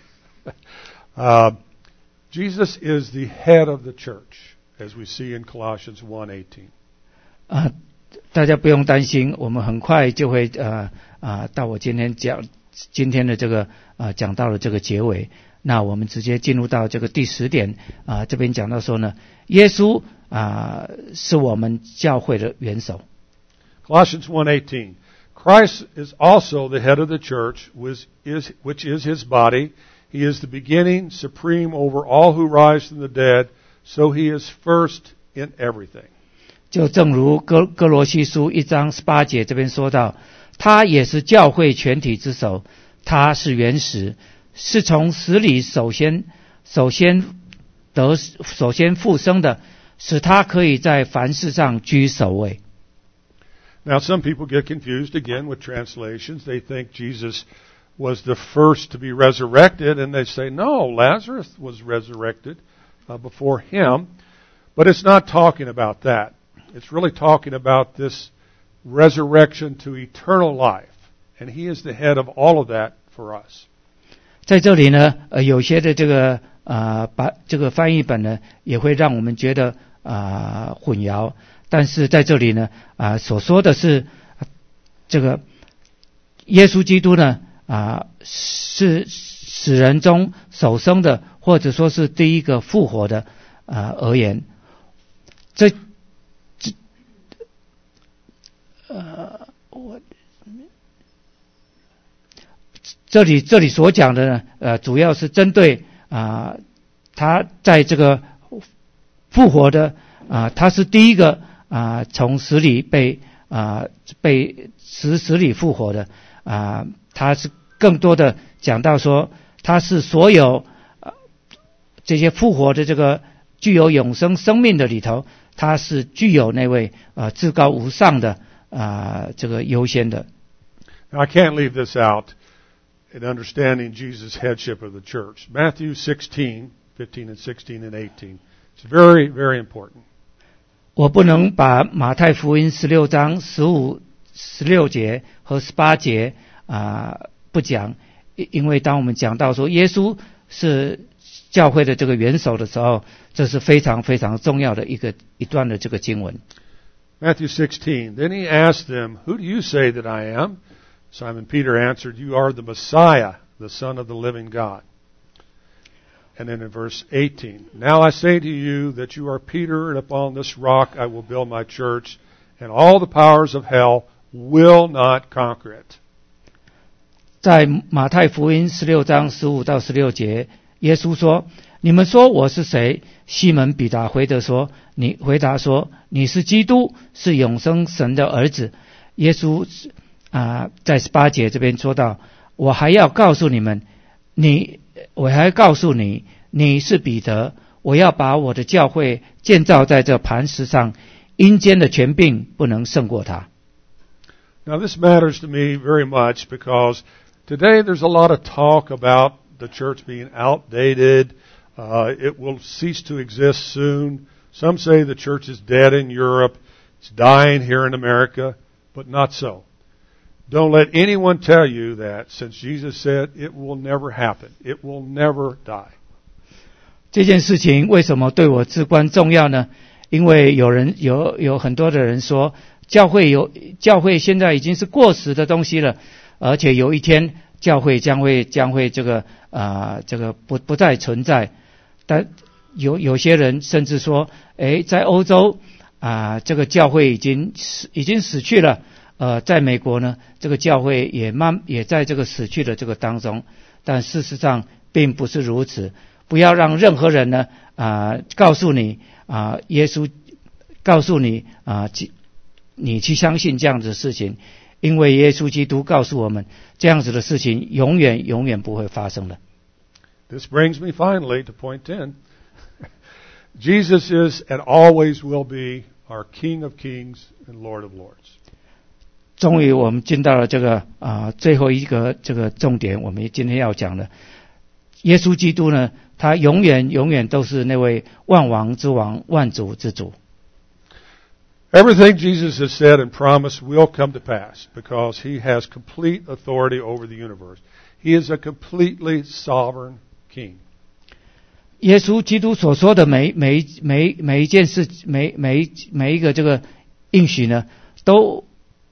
Speaker 1: uh, Jesus is the head of the church, as we see in Colossians one eighteen.
Speaker 2: 啊、呃，大家不用担心，我们很快就会呃啊、呃、到我今天讲今天的这个啊、呃、讲到了这个结尾。那我们直接进入到这个第十点啊、呃，这边讲到说呢，耶稣啊、呃、是我们教会的元首。
Speaker 1: Colossians one eighteen. Christ is also the head of the church, which is, which is His body. He is the beginning, supreme over all who rise from the dead, so He is first in everything.
Speaker 2: 就正如哥哥罗西书一章十八节这边说到，他也是教会全体之首，他是原始，是从死里首先首先得首先复生的，使他可以在凡事上居首位。
Speaker 1: Now, some people get confused again with translations. They think Jesus was the first to be resurrected, and they say, no, Lazarus was resurrected uh, before him. But it's not talking about that. It's really talking about this resurrection to eternal life. And He is the head of all of that for us.
Speaker 2: 在这里呢，呃，有些的这个啊，把、呃、这个翻译本呢，也会让我们觉得啊、呃、混淆。但是在这里呢，啊、呃，所说的是这个耶稣基督呢，啊、呃，是死人中首生的，或者说是第一个复活的啊、呃、而言，这这呃，我这里这里所讲的呢，呃，主要是针对啊、呃，他在这个复活的啊、呃，他是第一个。啊，从死里被啊被死死里复活的啊，他是更多的讲到说，他是所有啊这些复活的这个具有永生生命的里头，他是具有那位啊至高无上的啊这个优先的。
Speaker 1: Now, I can't leave this out in understanding Jesus' headship of the church. Matthew sixteen, fifteen and sixteen and eighteen. It's very, very important.
Speaker 2: 我不能把马太福音十六章十五、十六节和十八节啊、呃、不讲，因为当我们讲到说耶稣是教会的这个元首的时候，这是非常非常重要的一个一段的这个经文。
Speaker 1: Matthew sixteen. Then He asked them, "Who do you say that I am?" Simon Peter answered, "You are the Messiah, the Son of the living God." And then in verse eighteen, "Now I say to you that you are Peter, and upon this rock I will build my church, and all the powers of hell will not conquer it."
Speaker 2: 在马太福音十六章十五到十六节，耶稣说：“你们说我是谁？”西门彼得回答说：“你回答说，你是基督，是永生神的儿子。 耶稣啊、呃、在十八节这边说到，我还要告诉你们，你我还要告诉你，你是彼得，我要把我的教会建造在这磐石上，阴间的权柄不能胜过它。
Speaker 1: Now this matters to me very much because today there's a lot of talk about the church being outdated. Uh, it will cease to exist soon. Some say the church is dead in Europe. It's dying here in America, but not so. Don't let anyone tell you that, since Jesus said it will never happen. It will never die.
Speaker 2: 这件事情为什么对我至关重要呢？因为有人有有很多的人说，教会有教会现在已经是过时的东西了，而且有一天教会将会将会这个啊、呃、这个不不再存在。但有有些人甚至说，诶，在欧洲啊、呃，这个教会已经死已经死去了。呃，在美国呢，这个教会也慢也在这个死去的这个当中。但事实上并不是如此。不要让任何人呢啊、呃、告诉你啊、呃，耶稣告诉你啊、呃，你去相信这样子的事情，因为耶稣基督告诉我们，这样子的事情永远永远不会发生的。
Speaker 1: This brings me finally to point ten. Jesus is and always will be our King of Kings and Lord of Lords.
Speaker 2: 终于我们进到了这个啊、呃、最后一个这个重点，我们今天要讲的，耶稣基督呢，他永远永远都是那位万王之王、万主之主。
Speaker 1: Everything Jesus has said and promised will come to pass because he has complete authority over the universe. He is a completely sovereign king.
Speaker 2: 耶稣基督所说的每每每每一件事，每每每一个这个应许呢，都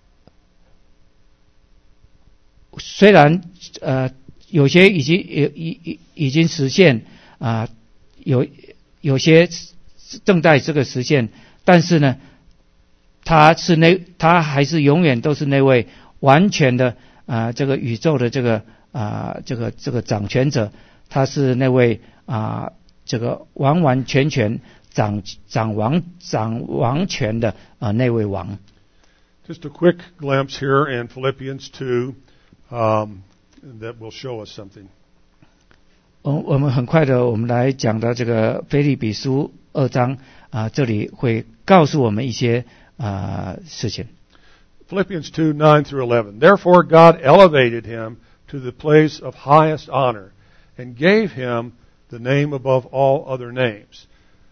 Speaker 2: 虽然呃有些已经已已已经实现啊、呃，有有些正在这个实现，但是呢，他是那他还是永远都是那位完全的啊、呃、这个宇宙的这个啊、呃、这个这个掌权者，他是那位啊、呃、这个完完全全掌掌王掌王权的啊、呃、那位王。
Speaker 1: Just a quick glimpse here in Philippians two. Um, that will show us something.
Speaker 2: 我我们很快的，我们来讲到这个腓立比书二章啊、呃，这里会告诉我们一些啊、呃、事情。
Speaker 1: Philippians two nine through eleven. Therefore, God elevated him to the place of highest honor, and gave him the name above all other names,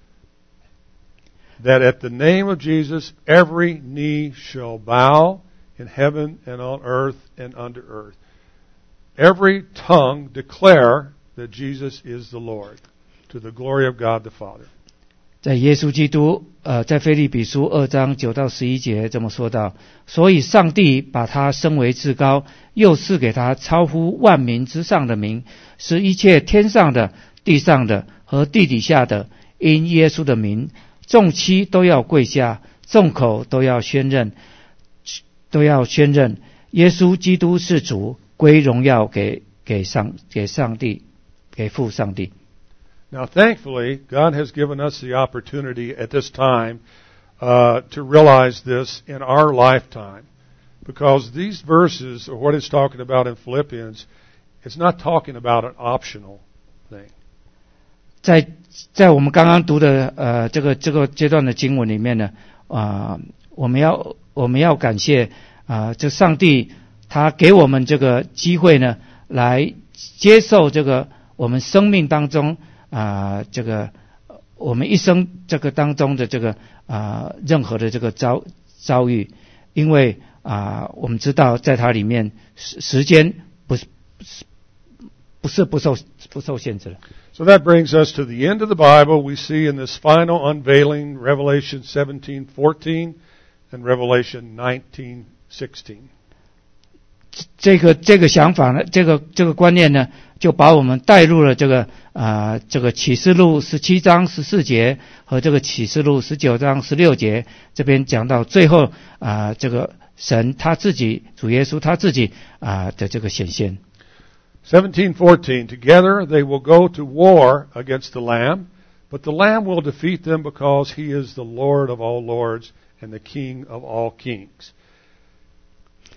Speaker 1: that at the name of Jesus every knee shall bow. In heaven and on earth and under earth. Every tongue declare that Jesus is the Lord, to the glory of God the Father.
Speaker 2: 在耶稣基督，呃，在腓立比书二章九到十一节这么说道：所以上帝把他升为至高，又赐给他超乎万民之上的名，使一切天上的、地上的和地底下的，因耶稣的名，众膝都要跪下，众口都要宣认。都要宣认耶稣基督是主，归荣耀给给上给上帝，给父上帝。
Speaker 1: Now, thankfully, God has given us the opportunity at this time uh, to realize this in our lifetime, because these verses, or what it's talking about in Philippians, it's not talking about an optional thing.
Speaker 2: 在在我们刚刚读的呃这个这个阶段的经文里面呢，啊、呃，我们要。我们要感谢啊、呃，这上帝他给我们这个机会呢，来接受这个我们生命当中啊、呃，这个我们一生这个当中的这个啊、呃、任何的这个遭遭遇，因为啊、呃、我们知道在它里面时时间不是不是不受不受限制的。
Speaker 1: So that brings us to the end of the Bible. We see in this final unveiling, Revelation seventeen fourteen.And Revelation nineteen sixteen.
Speaker 2: 这个这个想法呢，这个这个观念呢，就把我们带入了这个啊、呃、这个启示录十七章十四节和这个启示录十九章十六节，这边讲到最后啊、呃、这个神他自己主耶稣他自己啊、呃、的这个显现。
Speaker 1: seventeen fourteen. Together they will go to war against the Lamb, but the Lamb will defeat them because he is the Lord of all lords and the King of all kings.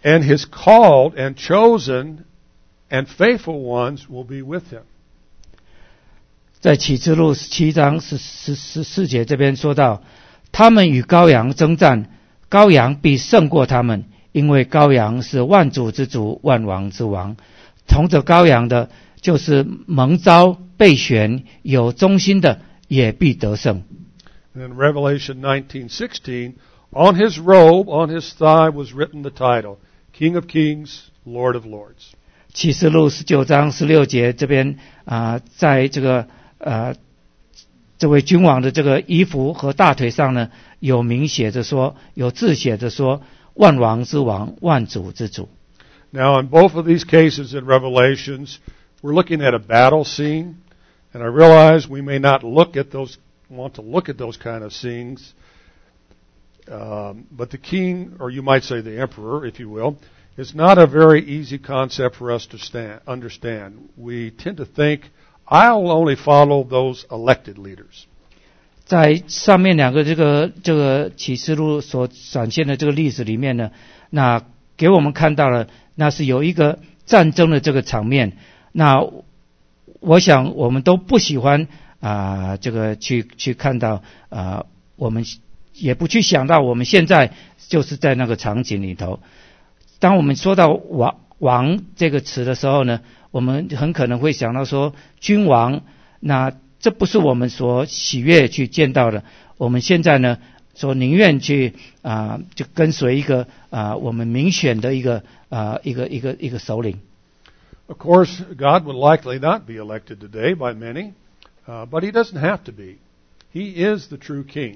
Speaker 1: and his called and chosen and faithful ones will be with him.
Speaker 2: 在启示录七章十十十四节这边说到，他们与羔羊征战，羔羊必胜过他们，因为羔羊是万主之主，万王之王。从着羔羊的，就是蒙召备选有忠心的，也必得胜。
Speaker 1: And in Revelation nineteen sixteen, on his robe, on his thigh, was written the title, King of Kings, Lord of Lords.
Speaker 2: 启示录十九章十六节这边啊、呃，在这个呃这位君王的这个衣服和大腿上呢，有明写着说，有字写着说，万王之王，万主之主。
Speaker 1: Now, in both of these cases in Revelations, we're looking at a battle scene, and I realize we may not look at those, want to look at those kind of scenes, um, but the king, or you might say the emperor, if you will, is not a very easy concept for us to stand, understand. We tend to think, I'll only follow those elected leaders.
Speaker 2: 在上面两个这个这个启示录所展现的这个例子里面呢，那给我们看到了，那是有一个战争的这个场面。那我想我们都不喜欢啊、呃，这个去去看到啊、呃，我们也不去想到我们现在就是在那个场景里头。当我们说到王王这个词的时候呢，我们很可能会想到说君王，那这不是我们所喜悦去见到的。我们现在呢，说宁愿去啊、呃，就跟随一个啊、呃，我们民选的一个啊、呃，一个一个一个首领。
Speaker 1: Of course, God would likely not be elected today by many, uh, but He doesn't have to be. He is the true King.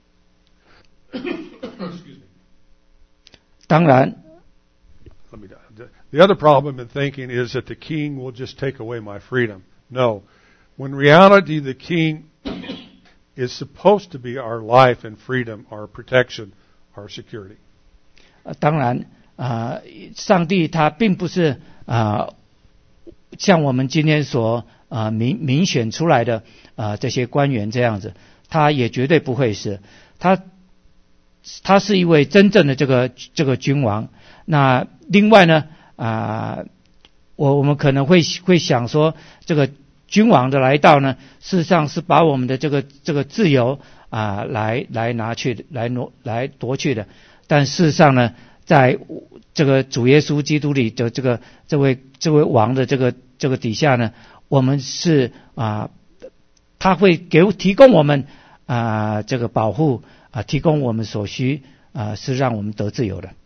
Speaker 1: Excuse me.
Speaker 2: 当然。
Speaker 1: Let me. The other problem in thinking is that the King will just take away my freedom. No. When reality, the King is supposed to be our life and freedom, our protection, our security.
Speaker 2: 当然啊、呃，上帝他并不是啊、呃，像我们今天所啊、呃、民民选出来的啊、呃、这些官员这样子，他也绝对不会是他，他是一位真正的这个这个君王。那另外呢啊、呃，我我们可能会会想说，这个君王的来到呢，事实上是把我们的这个这个自由啊、呃、来来拿去来挪来夺去的。但事实上呢，在这个主耶稣基督里的这个这位这位王的这个这个底下呢，我们是啊、呃，他会给提供我们啊、呃、这个保护啊、呃，提供我们所需啊、呃，是让我们得自由的。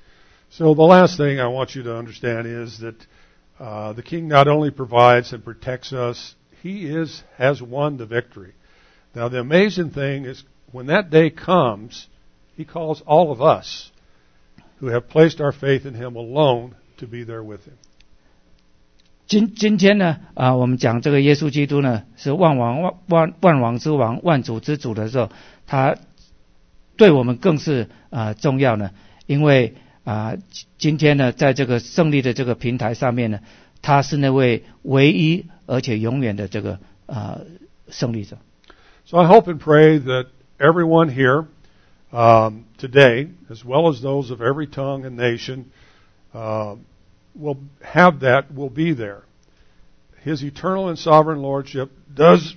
Speaker 1: So the last thing I want you to understand is that uh, the King not only provides and protects us, He is has won the victory. Now the amazing thing is when that day comes, He calls all of us who have placed our faith in Him alone to be there with Him.
Speaker 2: 今今天呢啊、呃，我们讲这个耶稣基督呢是万王万万万王之王、万主之主的时候，他对我们更是啊、呃、重要呢，因为啊、呃，今天呢，在这个胜利的这个平台上面呢，他是那位唯一而且永远的这个啊、呃、胜利者。
Speaker 1: So I hope and pray that everyone here um, today, as well as those of every tongue and nation, uh, will have that, will be there. His eternal and sovereign lordship does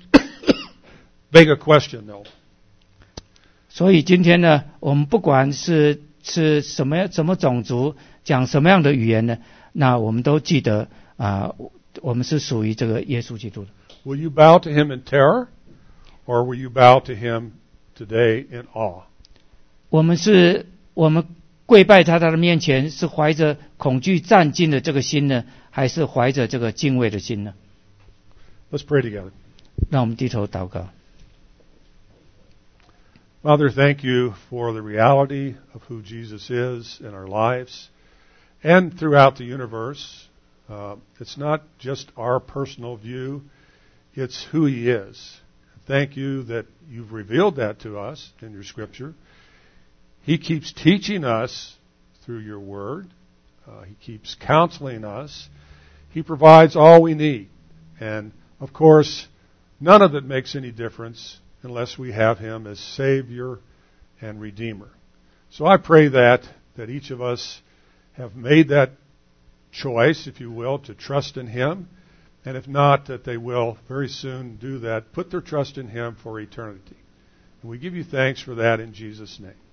Speaker 1: beg a question, though.
Speaker 2: 所以今天呢，我们不管是是什么什么种族，讲什么样的语言呢？那我们都记得啊、呃，我们是属于这个耶稣基督的。
Speaker 1: Will you bow to Him in terror, or will you bow to Him today in awe?
Speaker 2: 我们是，我们跪拜在他的面前，是怀着恐惧战惊的这个心呢，还是怀着这个敬畏的心呢？
Speaker 1: Let's pray together.
Speaker 2: 让我们低头祷告。
Speaker 1: Father, thank you for the reality of who Jesus is in our lives and throughout the universe. Uh, it's not just our personal view, it's who He is. Thank you that you've revealed that to us in your Scripture. He keeps teaching us through your Word. Uh, he keeps counseling us. He provides all we need. And, of course, none of it makes any difference unless we have Him as Savior and Redeemer. So I pray that, that each of us have made that choice, if you will, to trust in Him. And if not, that they will very soon do that, put their trust in Him for eternity. And we give you thanks for that in Jesus' name.